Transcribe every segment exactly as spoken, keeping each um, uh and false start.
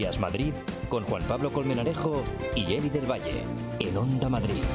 Días Madrid con Juan Pablo Colmenarejo y Eli del Valle en Onda Madrid.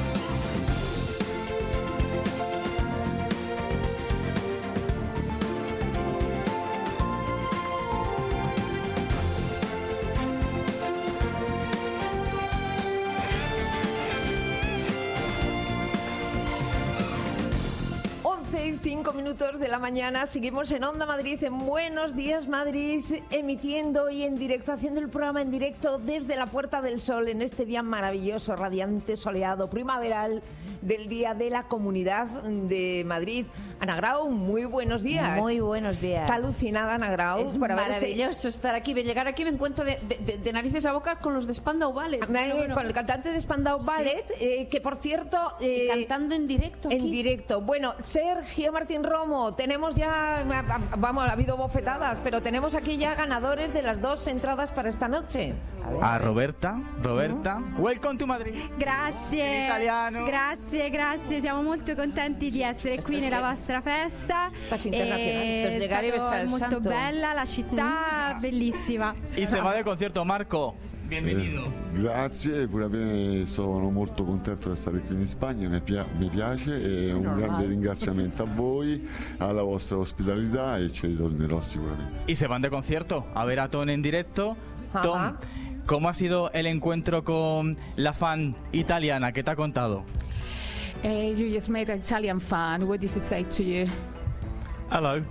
Cinco minutos de la mañana, seguimos en Onda Madrid, en Buenos Días Madrid, emitiendo hoy en directo, haciendo el programa en directo desde la Puerta del Sol en este día maravilloso, radiante, soleado, primaveral del Día de la Comunidad de Madrid. Ana Grau, muy buenos días. Muy buenos días. Está alucinada Ana Grau. Es para maravilloso verse... estar aquí. Llegar aquí me encuentro de, de, de narices a boca con los de Spandau Ballet. Bueno, bueno. Con el cantante de Spandau Ballet, sí. eh, que por cierto... Eh, cantando en directo aquí. En directo. Bueno, Sergio Martín Romo, tenemos ya... Vamos, ha habido bofetadas, pero tenemos aquí ya ganadores de las dos entradas para esta noche. A, ver, a, a Roberta, Roberta, uh-huh. Welcome to Madrid. Grazie, italiano. grazie, grazie, siamo molto contenti di essere qui nella vostra festa. Eh, è molto santo. bella la città, mm. bellissima. Y se va de concierto, Marco. Bienvenido. Eh, grazie, pure a me sono molto contento di stare qui in Spagna, mi, pia- mi piace e un grande ringraziamento a voi, alla vostra ospitalità e ci ritornerò sicuramente. Y se van de concierto a ver a Tom en directo. Tom, Ajá. ¿Cómo ha sido el encuentro con la fan italiana? ¿Qué te ha contado? Uh, you just made an Italian fan. What did she say to you? Hello.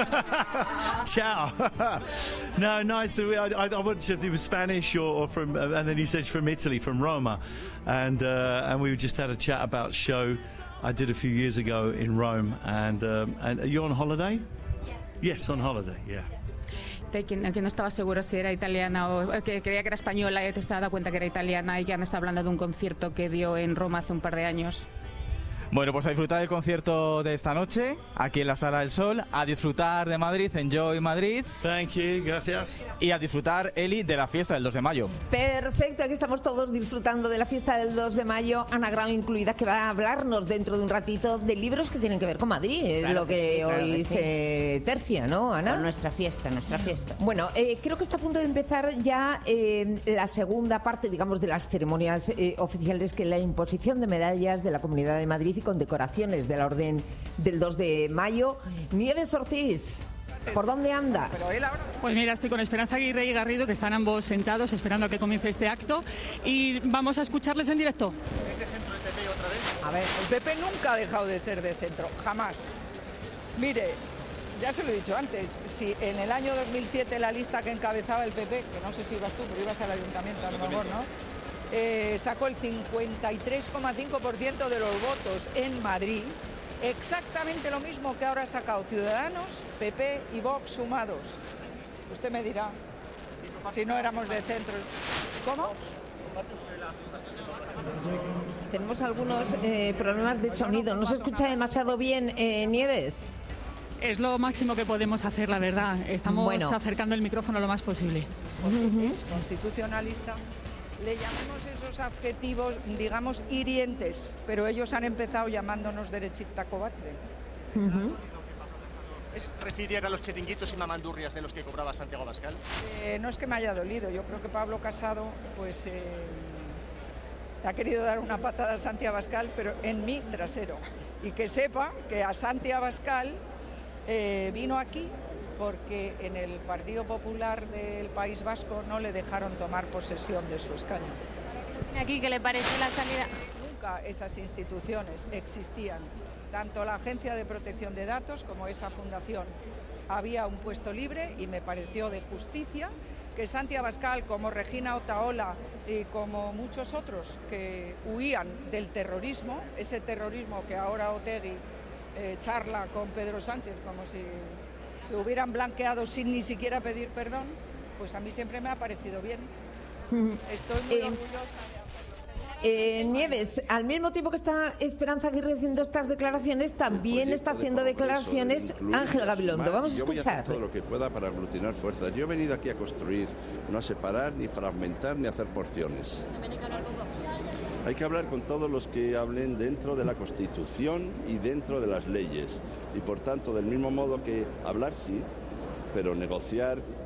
Ciao. No, nice. To, I, I wasn't sure if he was Spanish or, or from, uh, and then he said from Italy, from Roma, and uh, and we just had a chat about a show I did a few years ago in Rome. And um, and are you on holiday? Yes. Yes, on holiday. Yeah. Que, que no estaba seguro si era italiana o que creía que era española y te has dado cuenta que era italiana y que me está hablando de un concierto que dio en Roma hace un par de años. Bueno, pues a disfrutar del concierto de esta noche, aquí en la Sala del Sol, a disfrutar de Madrid, Enjoy Madrid. Thank you, gracias. Y a disfrutar, Eli, de la fiesta del dos de mayo. Perfecto, aquí estamos todos disfrutando de la fiesta del dos de mayo, Ana Grau incluida, que va a hablarnos dentro de un ratito de libros que tienen que ver con Madrid, es claro lo que, que sí, claro hoy que sí. se tercia, ¿no, Ana? Con nuestra fiesta, nuestra fiesta. Bueno, eh, creo que está a punto de empezar ya eh, la segunda parte, digamos, de las ceremonias eh, oficiales, que es la imposición de medallas de la Comunidad de Madrid y condecoraciones de la Orden del dos de mayo. Nieves Ortiz, ¿por dónde andas? Pues mira, estoy con Esperanza Aguirre y Garrido, que están ambos sentados esperando a que comience este acto, y vamos a escucharles en directo. ¿Es de centro el P P otra vez? A ver, el P P nunca ha dejado de ser de centro, jamás. Mire, ya se lo he dicho antes, si en el año dos mil siete la lista que encabezaba el P P, que no sé si ibas tú, pero ibas al ayuntamiento a lo mejor, ¿no? Eh, sacó el cincuenta y tres coma cinco por ciento de los votos en Madrid, exactamente lo mismo que ahora ha sacado Ciudadanos, P P y Vox sumados. Usted me dirá, si no éramos de centro. ¿Cómo? Tenemos algunos eh, problemas de sonido, no se escucha demasiado bien, eh, Nieves. Es lo máximo que podemos hacer, la verdad. Estamos bueno. acercando el micrófono lo más posible. Uh-huh. Es constitucionalista. Le llamamos esos adjetivos, digamos, hirientes, pero ellos han empezado llamándonos derechita cobarde. Uh-huh. ¿Es referir a los chiringuitos y mamandurrias de los que cobraba Santiago Abascal? Eh, no es que me haya dolido, yo creo que Pablo Casado pues eh, ha querido dar una patada a Santiago Abascal, pero en mi trasero. Y que sepa que a Santiago Abascal eh, vino aquí porque en el Partido Popular del País Vasco no le dejaron tomar posesión de su escaño. Aquí, ¿qué le parece la salida? Nunca esas instituciones existían. Tanto la Agencia de Protección de Datos como esa fundación. Había un puesto libre y me pareció de justicia que Santi Abascal, como Regina Otaola y como muchos otros que huían del terrorismo, ese terrorismo que ahora Otegi eh, charla con Pedro Sánchez como si se hubieran blanqueado sin ni siquiera pedir perdón, pues a mí siempre me ha parecido bien. Estoy muy eh, orgullosa de eh, Nieves, al mismo tiempo que está Esperanza Aguirre haciendo estas declaraciones, también está haciendo declaraciones Ángel Gabilondo. Vamos a escuchar. Yo voy a hacer todo lo que pueda para aglutinar fuerzas. Yo he venido aquí a construir, no a separar, ni fragmentar, ni hacer porciones. Hay que hablar con todos los que hablen dentro de la Constitución y dentro de las leyes. Y por tanto, del mismo modo que hablar sí, pero negociar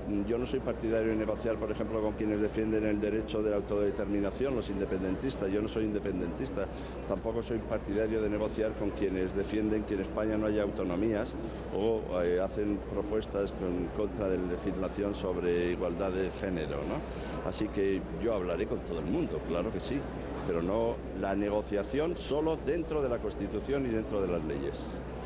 yo no soy partidario de negociar, por ejemplo, con quienes defienden el derecho de la autodeterminación, los independentistas. Yo no soy independentista. Tampoco soy partidario de negociar con quienes defienden que en España no haya autonomías o eh, hacen propuestas con contra de la legislación sobre igualdad de género, ¿no? Así que yo hablaré con todo el mundo, claro que sí, pero no la negociación solo dentro de la Constitución y dentro de las leyes.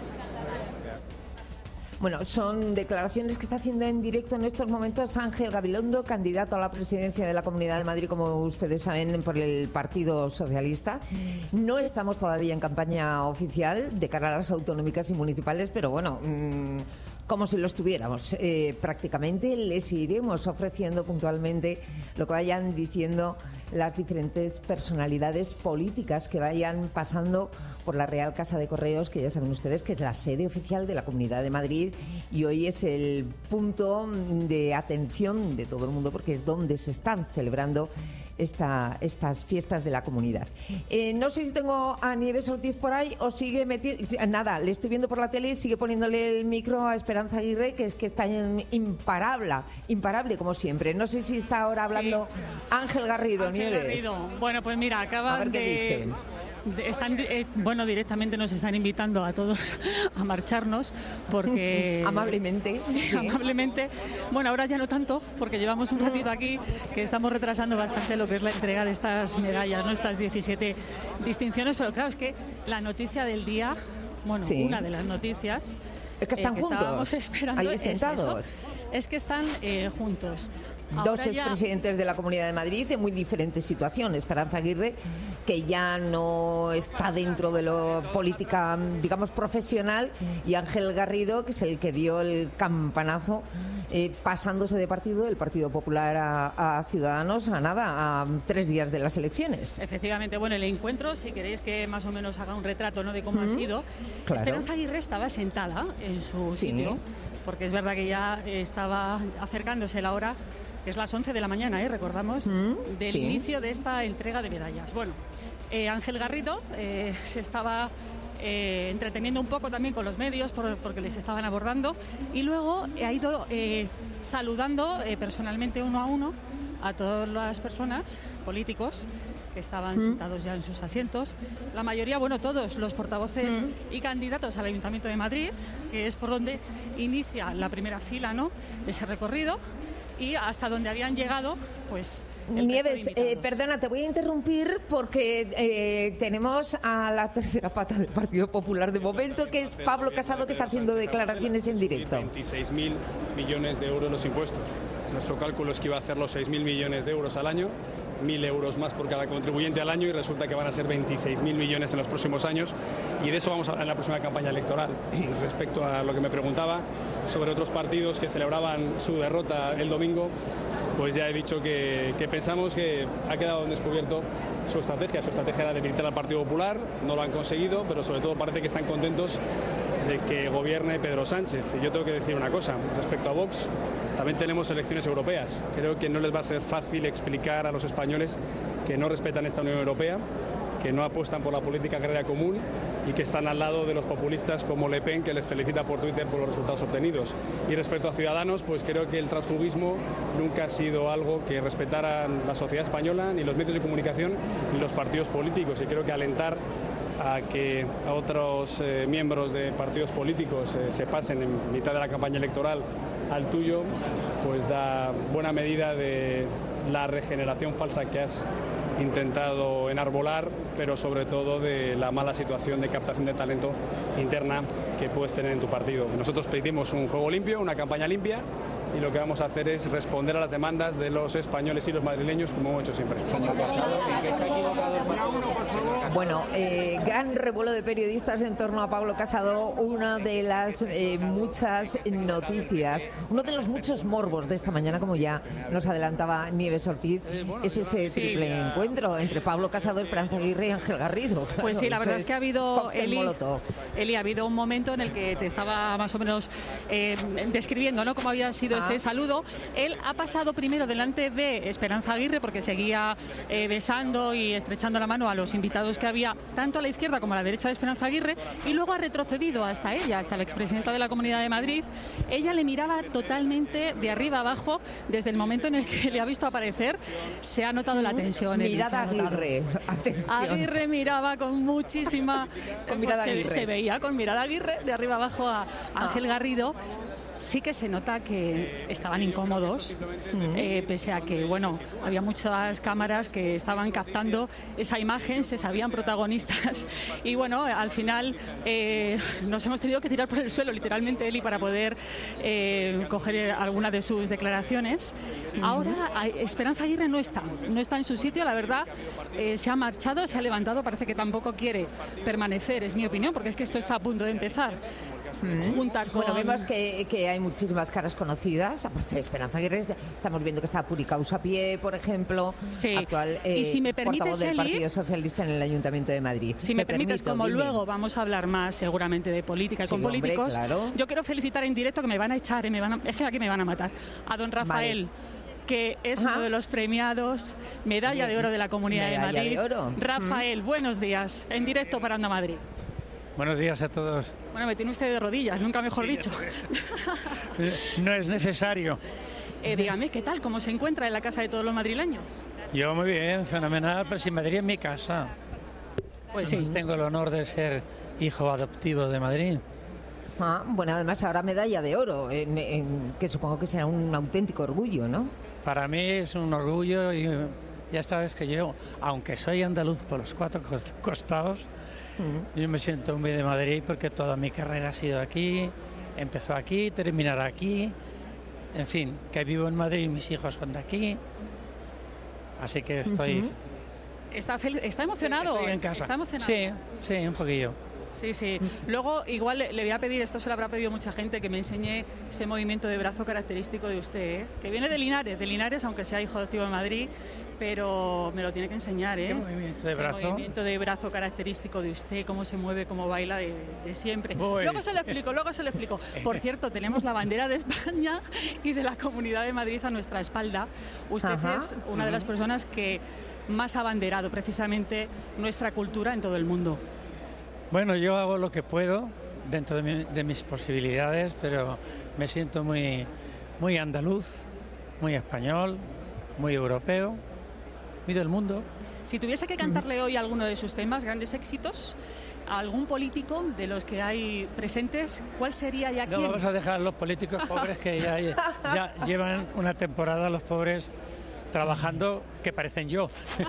Bueno, son declaraciones que está haciendo en directo en estos momentos Ángel Gabilondo, candidato a la presidencia de la Comunidad de Madrid, como ustedes saben, por el Partido Socialista. No estamos todavía en campaña oficial de cara a las autonómicas y municipales, pero bueno, mmm, como si lo estuviéramos. Eh, prácticamente les iremos ofreciendo puntualmente lo que vayan diciendo las diferentes personalidades políticas que vayan pasando por la Real Casa de Correos, que ya saben ustedes que es la sede oficial de la Comunidad de Madrid, y hoy es el punto de atención de todo el mundo porque es donde se están celebrando esta, estas fiestas de la comunidad. Eh, no sé si tengo a Nieves Ortiz por ahí o sigue metiendo... Nada, le estoy viendo por la tele y sigue poniéndole el micro a Esperanza Aguirre, que es que está imparable, imparable como siempre. No sé si está ahora hablando sí. Ángel Garrido, Ángel Nieves. Garrido. Bueno, pues mira, acaban a ver qué de... dicen. Están, eh, bueno, directamente nos están invitando a todos a marcharnos porque... amablemente. Sí, sí, amablemente. Bueno, ahora ya no tanto, porque llevamos un ratito aquí que estamos retrasando bastante lo que es la entrega de estas medallas, ¿no? Estas diecisiete distinciones, pero claro, es que la noticia del día, bueno, sí. una de las noticias... Es que están eh, que juntos, estábamos esperando ahí sentados. Es, eso, es que están eh, juntos. Dos Ahora expresidentes ya... de la Comunidad de Madrid en muy diferentes situaciones. Esperanza Aguirre, que ya no está dentro de la política, digamos, profesional, y Ángel Garrido, que es el que dio el campanazo, eh, pasándose de partido, del Partido Popular a, a Ciudadanos, a nada, a tres días de las elecciones. Efectivamente, bueno, el encuentro, si queréis que más o menos haga un retrato, ¿no?, de cómo ¿Mm? ha sido. Claro. Esperanza Aguirre estaba sentada en su sí. sitio, porque es verdad que ya estaba acercándose la hora, que es las once de la mañana, ¿eh? recordamos, mm, del sí. inicio de esta entrega de medallas. Bueno, eh, Ángel Garrido eh, se estaba eh, entreteniendo un poco también con los medios por, porque les estaban abordando, y luego ha ido eh, saludando eh, personalmente uno a uno a todas las personas, políticos, que estaban mm. sentados ya en sus asientos. La mayoría, bueno, todos los portavoces mm. y candidatos al Ayuntamiento de Madrid, que es por donde inicia la primera fila, ¿no?, de ese recorrido. Y hasta donde habían llegado, pues... Nieves, eh, perdona, te voy a interrumpir porque eh, tenemos a la tercera pata del Partido Popular de momento, que es Pablo Casado, que está haciendo declaraciones en directo. veintiséis mil millones de euros los impuestos. Nuestro cálculo es que iba a hacer los seis mil millones de euros al año, mil euros más por cada contribuyente al año, y resulta que van a ser veintiséis mil millones en los próximos años, y de eso vamos a hablar en la próxima campaña electoral. Respecto a lo que me preguntaba sobre otros partidos que celebraban su derrota el domingo, pues ya he dicho que, que pensamos que ha quedado en descubierto su estrategia. Su estrategia era debilitar al Partido Popular, no lo han conseguido, pero sobre todo parece que están contentos de que gobierne Pedro Sánchez. Y yo tengo que decir una cosa, respecto a Vox, también tenemos elecciones europeas. Creo que no les va a ser fácil explicar a los españoles que no respetan esta Unión Europea, que no apuestan por la política agraria común y que están al lado de los populistas como Le Pen, que les felicita por Twitter por los resultados obtenidos. Y respecto a Ciudadanos, pues creo que el transfugismo nunca ha sido algo que respetaran la sociedad española, ni los medios de comunicación, ni los partidos políticos. Y creo que alentar a que a otros eh, miembros de partidos políticos eh, se pasen en mitad de la campaña electoral al tuyo, pues da buena medida de la regeneración falsa que has intentado enarbolar, pero sobre todo de la mala situación de captación de talento interna que puedes tener en tu partido. Nosotros pedimos un juego limpio, una campaña limpia, y lo que vamos a hacer es responder a las demandas de los españoles y los madrileños, como hemos hecho siempre. Bueno, eh, gran revuelo de periodistas en torno a Pablo Casado, una de las eh, muchas noticias, uno de los muchos morbos de esta mañana, como ya nos adelantaba Nieves Ortiz, es ese triple sí, encuentro entre Pablo Casado, Esperanza Aguirre y Ángel Garrido. Claro, pues sí, la verdad es que ha habido, Eli, Eli, ha habido un momento en el que te estaba más o menos eh, describiendo, ¿no?, cómo había sido ese saludo. Él ha pasado primero delante de Esperanza Aguirre porque seguía eh, besando y estrechando la mano a los invitados que había tanto a la izquierda como a la derecha de Esperanza Aguirre, y luego ha retrocedido hasta ella, hasta la expresidenta de la Comunidad de Madrid. Ella le miraba totalmente de arriba abajo. Desde el momento en el que le ha visto aparecer, se ha notado la tensión. Mirada Aguirre, atención. Aguirre miraba con muchísima... con mirada se, Aguirre. se veía con mirada Aguirre de arriba abajo a Ángel Garrido. Sí que se nota que estaban incómodos, mm. eh, pese a que, bueno, había muchas cámaras que estaban captando esa imagen, se sabían protagonistas, y bueno, al final eh, nos hemos tenido que tirar por el suelo, literalmente, Eli, para poder eh, coger alguna de sus declaraciones. Mm. Ahora, Esperanza Aguirre no está, no está en su sitio, la verdad, eh, se ha marchado, se ha levantado, parece que tampoco quiere permanecer, es mi opinión, porque es que esto está a punto de empezar. Mm. Junta con... Bueno, vemos que, que hay muchísimas caras conocidas, aparte de Esperanza Aguirre, estamos viendo que está Puri Causapié, por ejemplo, sí. actual eh, y si me permites, portavoz del Eli, Partido Socialista en el Ayuntamiento de Madrid. Si me permites, permito, como dime. Luego vamos a hablar más seguramente de política y sí, con hombre, políticos, claro. Yo quiero felicitar en directo, que me van a echar, eh, me van a, es que aquí me van a matar, a don Rafael. Vale. Que es Ajá. uno de los premiados, medalla Bien. de oro de la Comunidad medalla de Madrid. De oro. Rafael, mm. buenos días, en directo para Onda Madrid. Buenos días a todos. Bueno, me tiene usted de rodillas, nunca mejor sí, dicho. No es necesario. Eh, dígame, ¿qué tal? ¿Cómo se encuentra en la casa de todos los madrileños? Yo muy bien, fenomenal, pero si Madrid es mi casa. Pues sí. Tengo el honor de ser hijo adoptivo de Madrid. Ah, bueno, además ahora medalla de oro, eh, eh, que supongo que será un auténtico orgullo, ¿no? Para mí es un orgullo y ya sabes que yo, aunque soy andaluz por los cuatro costados, mm. yo me siento muy de Madrid porque toda mi carrera ha sido aquí, empezó aquí, terminará aquí, en fin, que vivo en Madrid y mis hijos son de aquí, así que estoy... Uh-huh. Está, está emocionado, estoy en casa. Está emocionado. Sí, sí, un poquillo. Sí, sí. Luego, igual le, le voy a pedir, esto se lo habrá pedido mucha gente, que me enseñe ese movimiento de brazo característico de usted, ¿eh? Que viene de Linares, de Linares, aunque sea hijo adoptivo de Madrid, pero me lo tiene que enseñar, ¿eh? ¿Qué movimiento de ese brazo? movimiento de brazo característico de usted, cómo se mueve, cómo baila de, de siempre. Voy. Luego se lo explico, luego se lo explico. Por cierto, tenemos la bandera de España y de la Comunidad de Madrid a nuestra espalda. Usted Ajá. es una de las personas que más ha abanderado precisamente nuestra cultura en todo el mundo. Bueno, yo hago lo que puedo dentro de, mi, de mis posibilidades, pero me siento muy, muy andaluz, muy español, muy europeo, muy del mundo. Si tuviese que cantarle hoy alguno de sus temas, grandes éxitos, a algún político de los que hay presentes, ¿cuál sería y a quién? No, vamos a dejar a los políticos pobres que ya, ya llevan una temporada, los pobres trabajando, que parecen yo.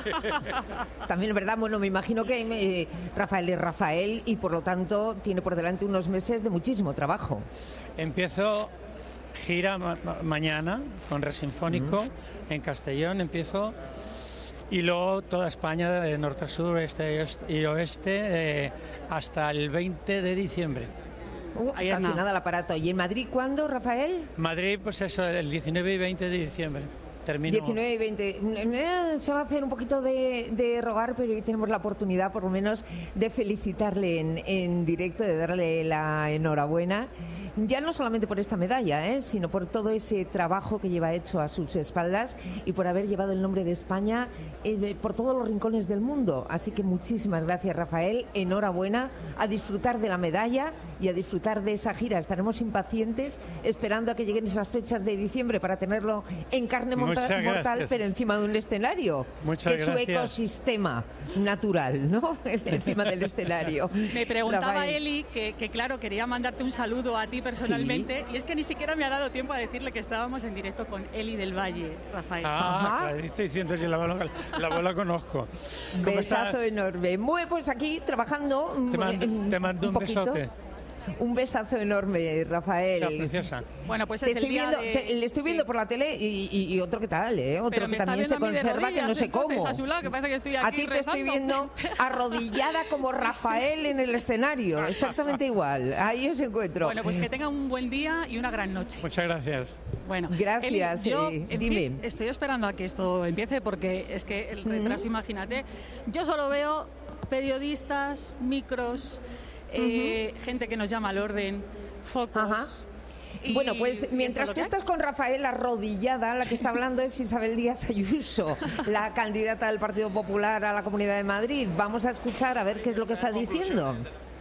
También es verdad, bueno, me imagino que eh, Rafael es Rafael y por lo tanto tiene por delante unos meses de muchísimo trabajo. Empiezo gira ma mañana con Resinfónico mm. en Castellón, empiezo, y luego toda España de norte a sur, este y oeste, eh, hasta el veinte de diciembre. Uh, casi no. nada el aparato. ¿Y en Madrid cuándo, Rafael? Madrid, pues eso, el diecinueve y veinte de diciembre. Termino. diecinueve y veinte. Se va a hacer un poquito de, de rogar, pero hoy tenemos la oportunidad, por lo menos, de felicitarle en, en directo, de darle la enhorabuena. Ya no solamente por esta medalla, ¿eh? sino por todo ese trabajo que lleva hecho a sus espaldas y por haber llevado el nombre de España eh, por todos los rincones del mundo. Así que muchísimas gracias, Rafael. Enhorabuena, a disfrutar de la medalla y a disfrutar de esa gira. Estaremos impacientes esperando a que lleguen esas fechas de diciembre para tenerlo en carne mortal, mortal pero encima de un escenario. Muchas que es gracias. Su ecosistema natural, ¿no? Encima del escenario. Me preguntaba Rafael. Eli que, que, claro, quería mandarte un saludo a ti personalmente, sí. y es que ni siquiera me ha dado tiempo a decirle que estábamos en directo con Eli del Valle, Rafael. Ah, claro, estoy diciendo si la voz la, la, la conozco. Besazo estás? enorme. Muy pues aquí trabajando. Te mando, en, te mando un, un besote. Un besazo enorme, Rafael. Sea preciosa. Bueno, pues te es estoy el día viendo, de... te, le estoy viendo sí. por la tele y, y, y otro que tal, ¿eh? Otro Pero que también se conserva que no sé cómo. A, su lado, que parece que estoy aquí a ti te rezando. estoy viendo arrodillada como Rafael en el escenario, exactamente igual. Ahí os encuentro. Bueno, pues que tenga un buen día y una gran noche. Muchas gracias. Bueno, gracias. Eli, yo, eh, en dime. Fin, estoy esperando a que esto empiece porque es que el retraso, mm. imagínate, yo solo veo periodistas, micros. Eh, uh-huh. Gente que nos llama al orden, focos. Ajá. Y bueno, pues mientras tú estás con Rafael arrodillada, la que está hablando es Isabel Díaz Ayuso, la candidata del Partido Popular a la Comunidad de Madrid. Vamos a escuchar a ver qué es lo que está diciendo.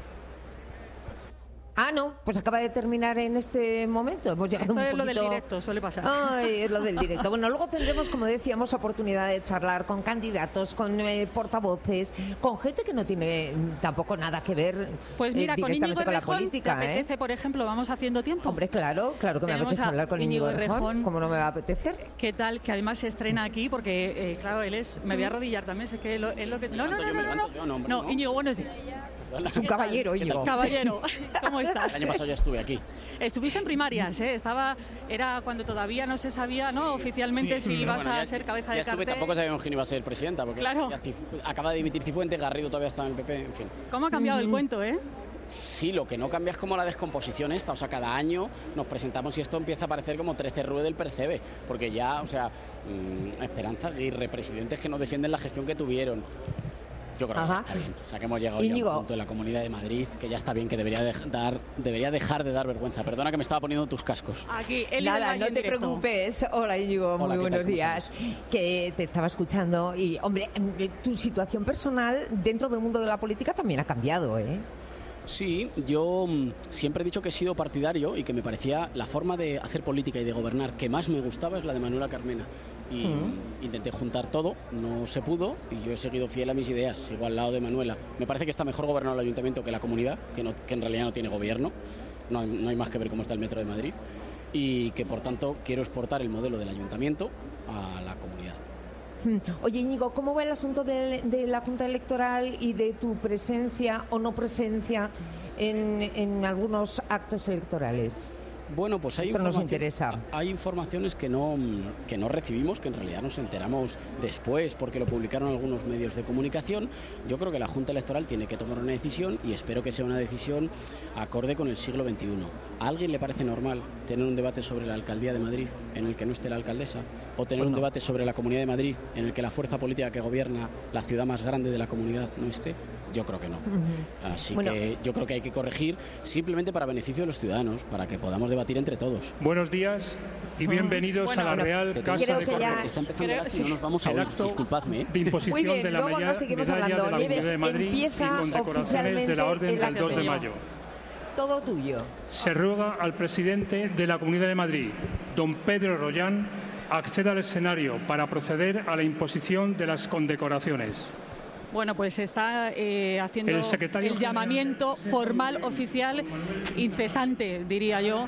Ah, no, pues acaba de terminar en este momento. Hemos llegado Esto un es poquito... lo del directo, suele pasar. Ay, es lo del directo. Bueno, luego tendremos, como decíamos, oportunidad de charlar con candidatos, con eh, portavoces, con gente que no tiene tampoco nada que ver pues mira, eh, con directamente Íñigo con la Errejón, política. ¿te apetece, ¿eh? por ejemplo, vamos haciendo tiempo? Hombre, claro, claro que me Tenemos apetece hablar con Íñigo Errejón. ¿Cómo no me va a apetecer? ¿Qué tal? Que además se estrena aquí porque, eh, claro, él es... Me voy a arrodillar también, sé que lo, es lo que... No, no, no, no, no, no, no, no, Íñigo, buenos días. Es un caballero, Íñigo. Caballero, ¿cómo estás? El año pasado ya estuve aquí. Estuviste en primarias, ¿eh? Estaba, era cuando todavía no se sabía, ¿no? Oficialmente sí, si sí, ibas bueno, a ya, ser cabeza ya de estuve, cartel. Tampoco sabíamos quién iba a ser presidenta, porque claro. ya acaba de dimitir Cifuentes, Garrido todavía está en el P P, en fin. ¿Cómo ha cambiado Uh-huh. el cuento, eh? Sí, lo que no cambia es como la descomposición esta, o sea, cada año nos presentamos y esto empieza a parecer como trece Rue del Percebe, porque ya, o sea, mmm, Esperanza Aguirre, presidentes que no defienden la gestión que tuvieron. Yo creo Ajá. que está bien, o sea que hemos llegado Íñigo. ya a un punto de la Comunidad de Madrid que ya está bien, que debería, de dar, debería dejar de dar vergüenza. Perdona que me estaba poniendo tus cascos. Aquí, Eli Nada, no te directo. preocupes. Hola Íñigo, Hola, muy buenos tal, días. Que te estaba escuchando y, hombre, tu situación personal dentro del mundo de la política también ha cambiado, ¿eh? Sí, yo siempre he dicho que he sido partidario y que me parecía la forma de hacer política y de gobernar que más me gustaba es la de Manuela Carmena. Y mm. intenté juntar todo, no se pudo y yo he seguido fiel a mis ideas, sigo al lado de Manuela. Me parece que está mejor gobernado el ayuntamiento que la comunidad, que, no, que en realidad no tiene gobierno, no, no hay más que ver cómo está el metro de Madrid y que por tanto quiero exportar el modelo del ayuntamiento a la comunidad. Oye, Íñigo, ¿cómo va el asunto de, de la Junta Electoral y de tu presencia o no presencia en, en algunos actos electorales? Bueno, pues hay, nos interesa. hay informaciones que no, que no recibimos, que en realidad nos enteramos después porque lo publicaron algunos medios de comunicación. Yo creo que la Junta Electoral tiene que tomar una decisión y espero que sea una decisión acorde con el siglo veintiuno. ¿A alguien le parece normal tener un debate sobre la Alcaldía de Madrid en el que no esté la alcaldesa? ¿O tener pues un no. debate sobre la Comunidad de Madrid en el que la fuerza política que gobierna la ciudad más grande de la comunidad no esté? Yo creo que no. Uh-huh. Así bueno. que yo creo que hay que corregir simplemente para beneficio de los ciudadanos, para que podamos debatir entre todos. Buenos días y bienvenidos bueno, a la bueno, Real Casa de Corte. Está empezando creo, sí. no nos vamos a oír, disculpadme. De imposición Muy bien, de la luego medalla, nos seguimos medalla hablando. de la Nieves, de Madrid empieza y condecoraciones de la Orden del dos de mayo. Todo tuyo. Se ruega al presidente de la Comunidad de Madrid, don Pedro Rollán, acceda al escenario para proceder a la imposición de las condecoraciones. Bueno, pues está eh, haciendo el, el llamamiento formal, oficial, incesante, diría yo,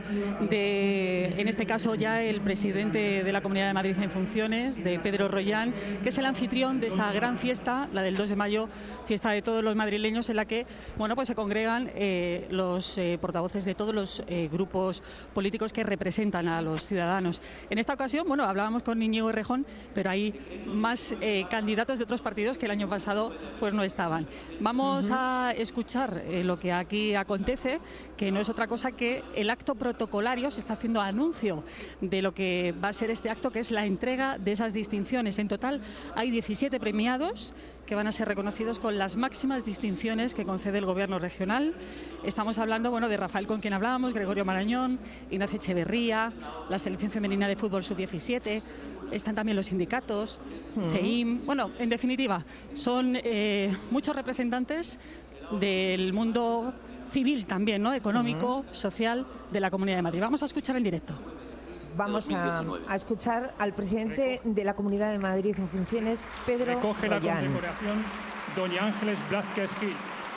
de, en este caso ya el presidente de la Comunidad de Madrid en funciones, de Pedro Rollán, que es el anfitrión de esta gran fiesta, la del dos de mayo, fiesta de todos los madrileños, en la que, bueno, pues se congregan eh, los eh, portavoces de todos los eh, grupos políticos que representan a los ciudadanos. En esta ocasión, bueno, hablábamos con Íñigo Errejón, pero hay más eh, candidatos de otros partidos que el año pasado pues no estaban. Vamos uh-huh. a escuchar eh, lo que aquí acontece, que no es otra cosa que el acto protocolario. Se está haciendo anuncio de lo que va a ser este acto, que es la entrega de esas distinciones. En total hay diecisiete premiados que van a ser reconocidos con las máximas distinciones que concede el Gobierno regional. Estamos hablando, bueno, de Rafael, con quien hablábamos, Gregorio Marañón, Ignacio Echeverría, la selección femenina de fútbol sub diecisiete, están también los sindicatos, C I M. Bueno, en definitiva, son eh, muchos representantes del mundo civil también, ¿no? Económico, uh-huh. social, de la Comunidad de Madrid. Vamos a escuchar en directo. Vamos a, a escuchar al presidente de la Comunidad de Madrid en funciones, Pedro Recoge Rollán. La condecoración doña Ángeles Blázquez Gil.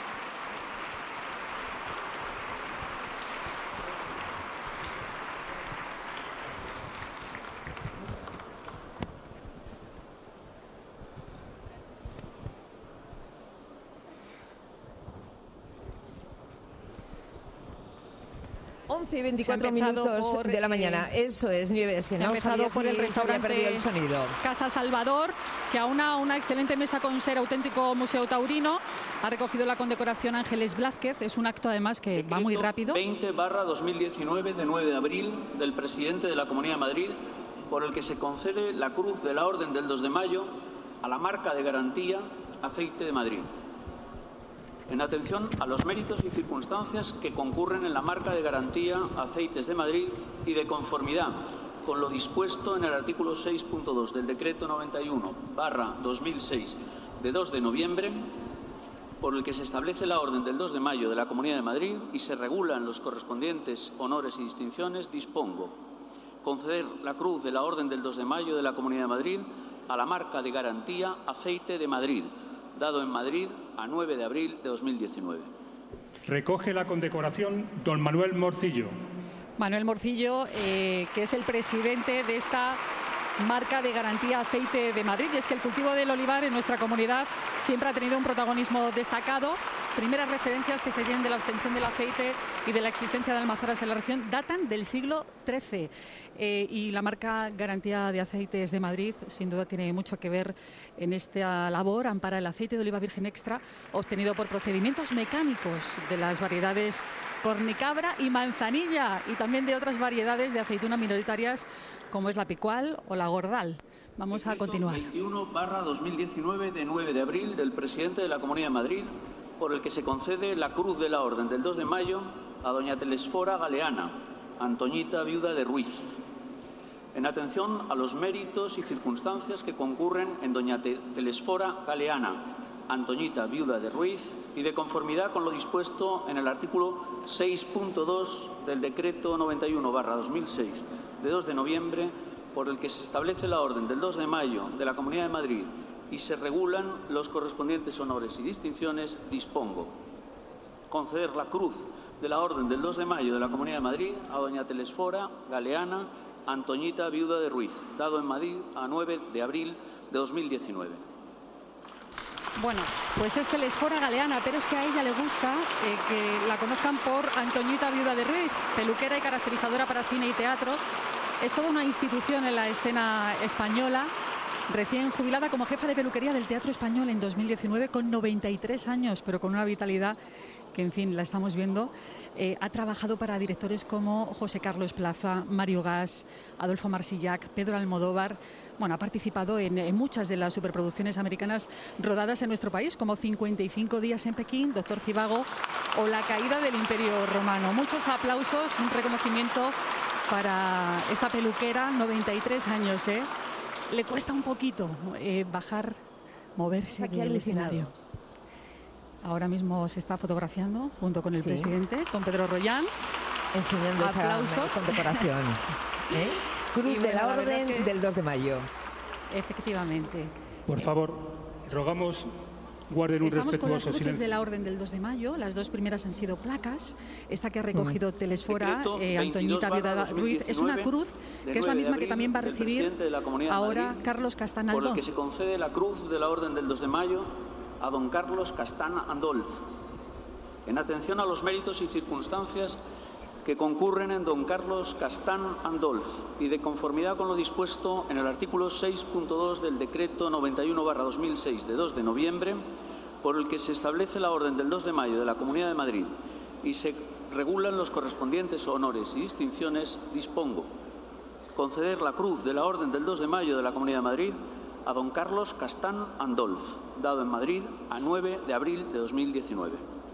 once y veinticuatro minutos por, de la mañana. Eh, Eso es, Nieves, que se no ha empezado por si el restaurante había perdido el sonido. Casa Salvador, que aúna una excelente mesa con ser auténtico museo taurino. Ha recogido la condecoración Ángeles Blázquez. Es un acto además que Decreto va muy rápido. veinte barra dos mil diecinueve de nueve de abril del presidente de la Comunidad de Madrid, por el que se concede la Cruz de la Orden del dos de mayo a la marca de garantía Aceite de Madrid. En atención a los méritos y circunstancias que concurren en la marca de garantía Aceites de Madrid y de conformidad con lo dispuesto en el artículo seis punto dos del Decreto noventa y uno barra dos mil seis de dos de noviembre, por el que se establece la orden del dos de mayo de la Comunidad de Madrid y se regulan los correspondientes honores y distinciones, dispongo conceder la Cruz de la Orden del dos de mayo de la Comunidad de Madrid a la marca de garantía Aceite de Madrid, dado en Madrid a nueve de abril de dos mil diecinueve. Recoge la condecoración don Manuel Morcillo. Manuel Morcillo, eh, que es el presidente de esta marca de garantía Aceite de Madrid. Y es que el cultivo del olivar en nuestra comunidad siempre ha tenido un protagonismo destacado. Primeras referencias que se tienen de la obtención del aceite y de la existencia de almazaras en la región datan del siglo trece. Eh, y la marca Garantía de Aceites de Madrid sin duda tiene mucho que ver en esta labor. Ampara el aceite de oliva virgen extra obtenido por procedimientos mecánicos de las variedades cornicabra y manzanilla, y también de otras variedades de aceituna minoritarias como es la picual o la gordal. Vamos a continuar. veintiuno barra dos mil diecinueve de nueve de abril del presidente de la Comunidad de Madrid, por el que se concede la Cruz de la Orden del dos de mayo a doña Telesfora Galeana, Antoñita, viuda de Ruiz, en atención a los méritos y circunstancias que concurren en doña Telesfora Galeana, Antoñita, viuda de Ruiz, y de conformidad con lo dispuesto en el artículo seis punto dos del Decreto noventa y uno barra dos mil seis de dos de noviembre, por el que se establece la Orden del dos de mayo de la Comunidad de Madrid y se regulan los correspondientes honores y distinciones, dispongo conceder la Cruz de la Orden del dos de mayo de la Comunidad de Madrid a doña Telesfora Galeana, Antoñita, viuda de Ruiz, dado en Madrid a nueve de abril de dos mil diecinueve. Bueno, pues es Telesfora Galeana, pero es que a ella le gusta eh, que la conozcan por Antoñita, viuda de Ruiz, peluquera y caracterizadora para cine y teatro. Es toda una institución en la escena española. Recién jubilada como jefa de peluquería del Teatro Español en dos mil diecinueve, con noventa y tres años, pero con una vitalidad que, en fin, la estamos viendo. Eh, ha trabajado para directores como José Carlos Plaza, Mario Gas, Adolfo Marsillac, Pedro Almodóvar. Bueno, ha participado en, en muchas de las superproducciones americanas rodadas en nuestro país, como cincuenta y cinco días en Pekín, Doctor Zivago o La caída del Imperio Romano. Muchos aplausos, un reconocimiento para esta peluquera, noventa y tres años, ¿eh? Le cuesta un poquito eh, bajar, moverse aquí del alucinado. escenario. Ahora mismo se está fotografiando junto con el Sí. presidente, con Pedro Rollán. Enseñando Aplausos. esa condecoración. ¿Eh? Cruz Y de bueno, la la verdad Orden es que- del dos de mayo. Efectivamente. Por favor, rogamos guarden un Estamos con las respetuoso cruces silencio. de la Orden del dos de mayo. Las dos primeras han sido placas. Esta que ha recogido Telesfora, Decreto eh, Antoñita, veintidós viuda barra Ruiz, es una cruz de que es la nueve de misma que abril también va a del recibir presidente de la Comunidad de ahora Madrid, Carlos Castán por el Aldón. que se concede la Cruz de la Orden del dos de mayo a don Carlos Castán Andolf, en atención a los méritos y circunstancias que concurren en don Carlos Castán Andolf y de conformidad con lo dispuesto en el artículo seis punto dos del Decreto noventa y uno barra dos mil seis de dos de noviembre, por el que se establece la Orden del dos de mayo de la Comunidad de Madrid y se regulan los correspondientes honores y distinciones, dispongo conceder la Cruz de la Orden del dos de mayo de la Comunidad de Madrid a don Carlos Castán Andolf, dado en Madrid a nueve de abril de dos mil diecinueve.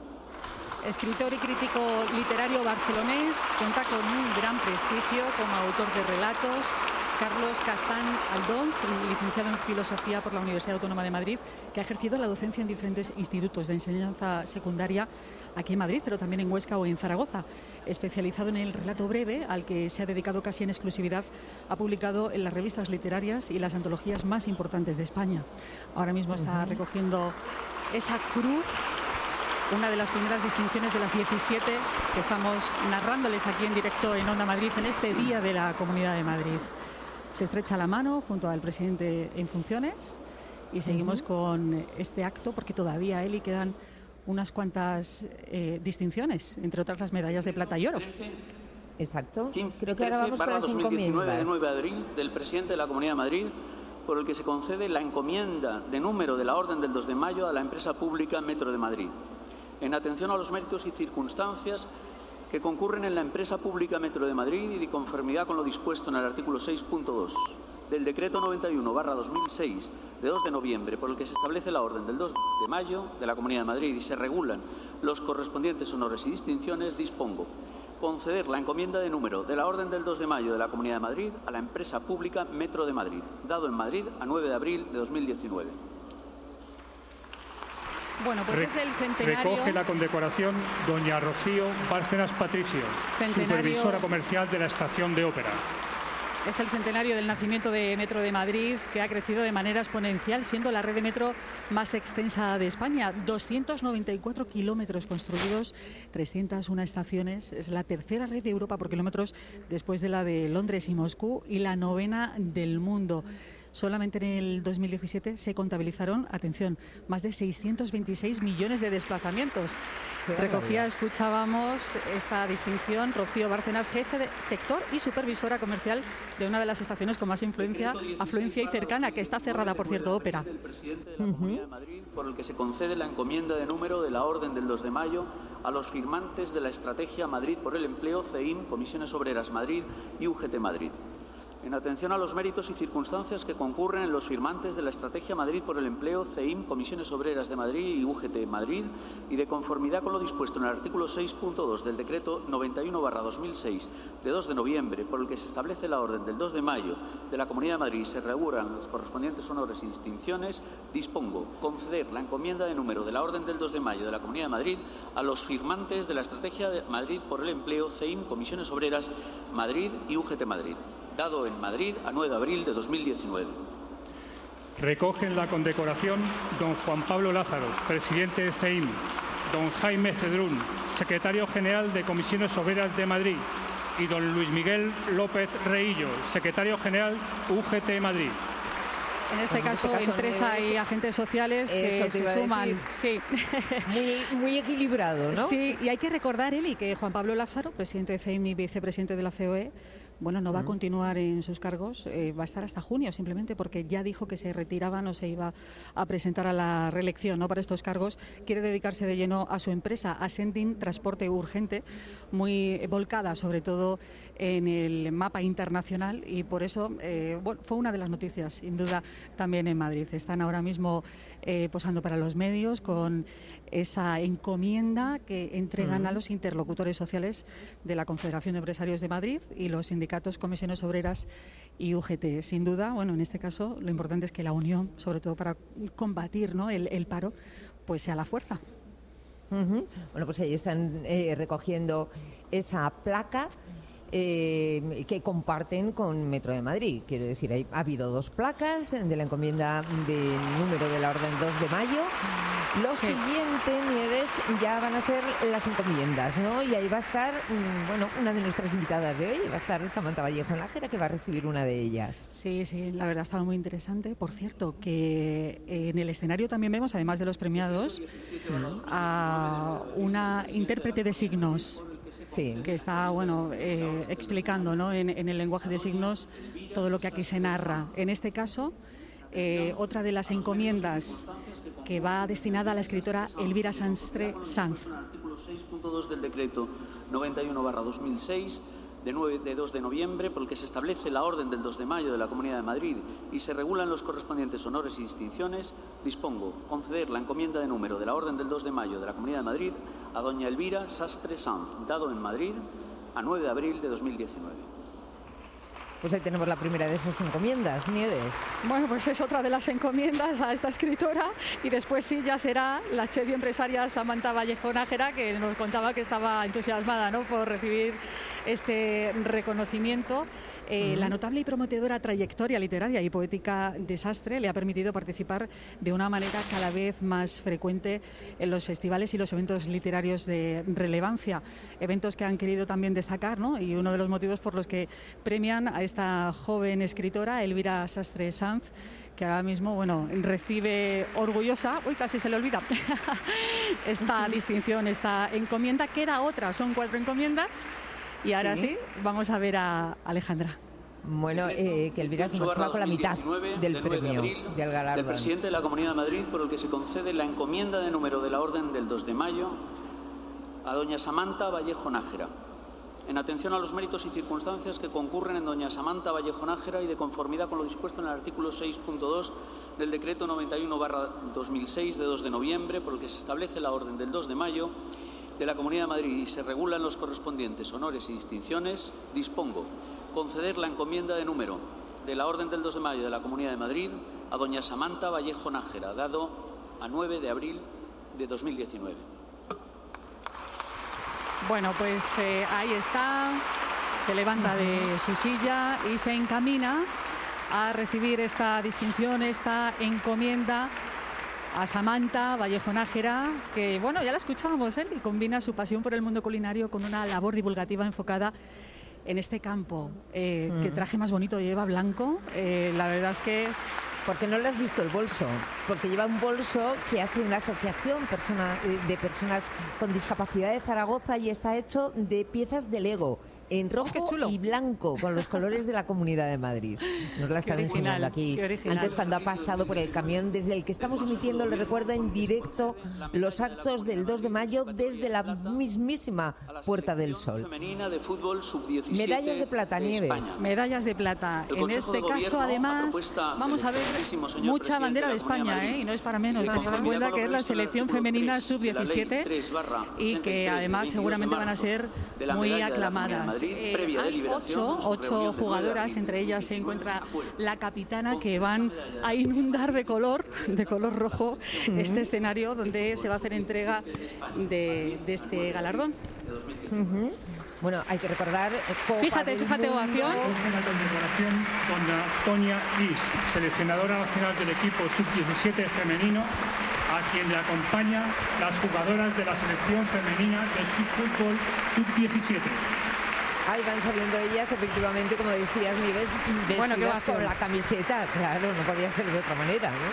Escritor y crítico literario barcelonés, cuenta con un gran prestigio como autor de relatos. Carlos Castán Aldón, licenciado en Filosofía por la Universidad Autónoma de Madrid, que ha ejercido la docencia en diferentes institutos de enseñanza secundaria aquí en Madrid, pero también en Huesca o en Zaragoza. Especializado en el relato breve, al que se ha dedicado casi en exclusividad, ha publicado en las revistas literarias y las antologías más importantes de España. Ahora mismo está Ujú. recogiendo esa cruz, una de las primeras distinciones de las diecisiete que estamos narrándoles aquí en directo en Onda Madrid en este Día de la Comunidad de Madrid. Se estrecha la mano junto al presidente en funciones y seguimos Ujú. con este acto porque todavía a Eli quedan unas cuantas eh, distinciones, entre otras las medallas de plata y oro. Exacto. Creo que ahora vamos con barra las dos mil diecinueve de encomiendas. nueve de abril del presidente de la Comunidad de Madrid, por el que se concede la encomienda de número de la Orden del dos de mayo a la empresa pública Metro de Madrid, en atención a los méritos y circunstancias que concurren en la empresa pública Metro de Madrid y de conformidad con lo dispuesto en el artículo seis punto dos del Decreto noventa y uno barra dos mil seis de dos de noviembre, por el que se establece la orden del dos de mayo de la Comunidad de Madrid y se regulan los correspondientes honores y distinciones, dispongo conceder la encomienda de número de la orden del dos de mayo de la Comunidad de Madrid a la empresa pública Metro de Madrid, dado en Madrid a nueve de abril de dos mil diecinueve. Bueno, pues Re es el centenario... Recoge la condecoración doña Rocío Bárcenas Patricio, Centenario... supervisora comercial de la estación de ópera. Es el centenario del nacimiento de Metro de Madrid, que ha crecido de manera exponencial, siendo la red de metro más extensa de España. doscientos noventa y cuatro kilómetros construidos, trescientas una estaciones. Es la tercera red de Europa por kilómetros después de la de Londres y Moscú y la novena del mundo. Solamente en el dos mil diecisiete se contabilizaron, atención, más de seiscientos veintiséis millones de desplazamientos. Recogía, escuchábamos esta distinción, Rocío Bárcenas, jefe de sector y supervisora comercial de una de las estaciones con más influencia, afluencia y cercana, que está cerrada, por cierto, ópera. El presidente de la Comunidad de Madrid, por el que se concede la encomienda de número de la orden del dos de mayo a los firmantes de la Estrategia Madrid por el Empleo, C E I M, Comisiones Obreras Madrid y U G T Madrid. En atención a los méritos y circunstancias que concurren en los firmantes de la Estrategia Madrid por el Empleo, C E I M, Comisiones Obreras de Madrid y U G T Madrid, y de conformidad con lo dispuesto en el artículo seis punto dos del Decreto noventa y uno barra dos mil seis de dos de noviembre, por el que se establece la orden del dos de mayo de la Comunidad de Madrid y se regulan los correspondientes honores y distinciones, dispongo conceder la encomienda de número de la orden del dos de mayo de la Comunidad de Madrid a los firmantes de la Estrategia de Madrid por el Empleo, C E I M, Comisiones Obreras Madrid y U G T Madrid, dado en Madrid a nueve de abril de dos mil diecinueve. Recogen la condecoración don Juan Pablo Lázaro, presidente de C E I M, don Jaime Cedrún, secretario general de Comisiones Obreras de Madrid, y don Luis Miguel López Reillo, secretario general U G T Madrid. En este, en caso, este caso, empresa es... y agentes sociales que se suman. Sí. Muy, muy equilibrado, ¿no? Sí, y hay que recordar, Eli, que Juan Pablo Lázaro, presidente de C E I M y vicepresidente de la C O E, bueno, no va a continuar en sus cargos, eh, va a estar hasta junio simplemente porque ya dijo que se retiraba, no se iba a presentar a la reelección, ¿no?, para estos cargos. Quiere dedicarse de lleno a su empresa, Ascending Transporte Urgente, muy volcada sobre todo en el mapa internacional, y por eso eh, bueno, fue una de las noticias, sin duda, también en Madrid. Están ahora mismo eh, posando para los medios con esa encomienda que entregan mm. a los interlocutores sociales de la Confederación de Empresarios de Madrid y los sindicatos, comisiones obreras y U G T. Sin duda, bueno, en este caso lo importante es que la unión, sobre todo para combatir, ¿no?, el, el paro, pues sea la fuerza. Uh-huh. Bueno, pues ahí están eh, recogiendo esa placa Eh, que comparten con Metro de Madrid. Quiero decir, hay, ha habido dos placas de la encomienda de número de la orden dos de mayo. Lo sí. siguiente, Nieves, ya van a ser las encomiendas, ¿no? Y ahí va a estar, bueno, una de nuestras invitadas de hoy, va a estar Samantha Vallejo Nájera, que va a recibir una de ellas. Sí, sí, la verdad estaba muy interesante. Por cierto, que en el escenario también vemos, además de los premiados, a una intérprete de signos. Sí. Que está, bueno, eh, explicando, ¿no?, en, en el lenguaje de signos todo lo que aquí se narra. En este caso, eh, otra de las encomiendas que va destinada a la escritora Elvira Sastre Sanz. Artículo seis punto dos del decreto noventa y uno barra dos mil seis de, de dos de noviembre, por el que se establece la orden del dos de mayo de la Comunidad de Madrid y se regulan los correspondientes honores y distinciones, dispongo conceder la encomienda de número de la orden del dos de mayo de la Comunidad de Madrid a doña Elvira Sastre Sanz, dado en Madrid a nueve de abril de dos mil diecinueve. Pues ahí tenemos la primera de esas encomiendas, Nieves. Bueno, pues es otra de las encomiendas a esta escritora, y después sí ya será la chef y empresaria Samantha Vallejo Nájera, que nos contaba que estaba entusiasmada, ¿no?, por recibir este reconocimiento. Eh, uh-huh. La notable y prometedora trayectoria literaria y poética de Sastre le ha permitido participar de una manera cada vez más frecuente en los festivales y los eventos literarios de relevancia, eventos que han querido también destacar, ¿no?, y uno de los motivos por los que premian a esta joven escritora, Elvira Sastre Sanz, que ahora mismo, bueno, recibe orgullosa, uy, casi se le olvida, esta distinción, esta encomienda. Queda otra, son cuatro encomiendas. Y ahora sí, sí vamos a ver a Alejandra. Bueno, eh, que Elvira se marchaba con la mitad del premio, del galardón. Del presidente de la Comunidad de Madrid, por el que se concede la encomienda de número de la orden del dos de mayo a doña Samantha Vallejo Nájera. en atención a los méritos y circunstancias que concurren en doña Samantha Vallejo Nájera y de conformidad con lo dispuesto en el artículo seis punto dos del decreto noventa y uno barra dos mil seis de dos de noviembre, por el que se establece la orden del dos de mayo de la Comunidad de Madrid y se regulan los correspondientes honores y distinciones, dispongo conceder la encomienda de número de la orden del dos de mayo de la Comunidad de Madrid a doña Samantha Vallejo Nájera, dado a nueve de abril de dos mil diecinueve. Bueno, pues eh, ahí está, se levanta de su silla y se encamina a recibir esta distinción, esta encomienda a Samantha Vallejo Nájera, que bueno, ya la escuchábamos, ¿eh? Y combina su pasión por el mundo culinario con una labor divulgativa enfocada en este campo. Eh, mm. ¿Qué traje más bonito lleva, blanco? Eh, la verdad es que... Porque no le has visto el bolso, porque lleva un bolso que hace una asociación persona, de personas con discapacidad de Zaragoza y está hecho de piezas de Lego, en rojo y blanco, con los colores de la Comunidad de Madrid. Nos la están enseñando aquí. Antes, cuando ha pasado por el camión desde el que estamos emitiendo, le recuerdo en directo los actos del dos de mayo desde la mismísima Puerta del Sol. Medallas de plata, Nieves. Medallas de plata. En este caso, además, vamos a ver mucha bandera de España, ¿eh? Y no es para menos. Teniendo en cuenta que es la selección femenina sub diecisiete y que además seguramente van a ser muy aclamadas. Eh, hay ocho, ocho jugadoras, entre ellas se encuentra la capitana, que van a inundar de color, de color rojo, uh-huh. este escenario donde se va a hacer entrega de, de este galardón. Uh-huh. Bueno, hay que recordar... Copa fíjate, fíjate, ovación. La condecoración con Toña Is, seleccionadora nacional del equipo sub diecisiete femenino, a quien le acompañan las jugadoras de la selección femenina del fútbol sub diecisiete. Ahí van saliendo ellas, efectivamente, como decías, Nieves, vestidas bueno, con la camiseta. Claro, no podía ser de otra manera, ¿no?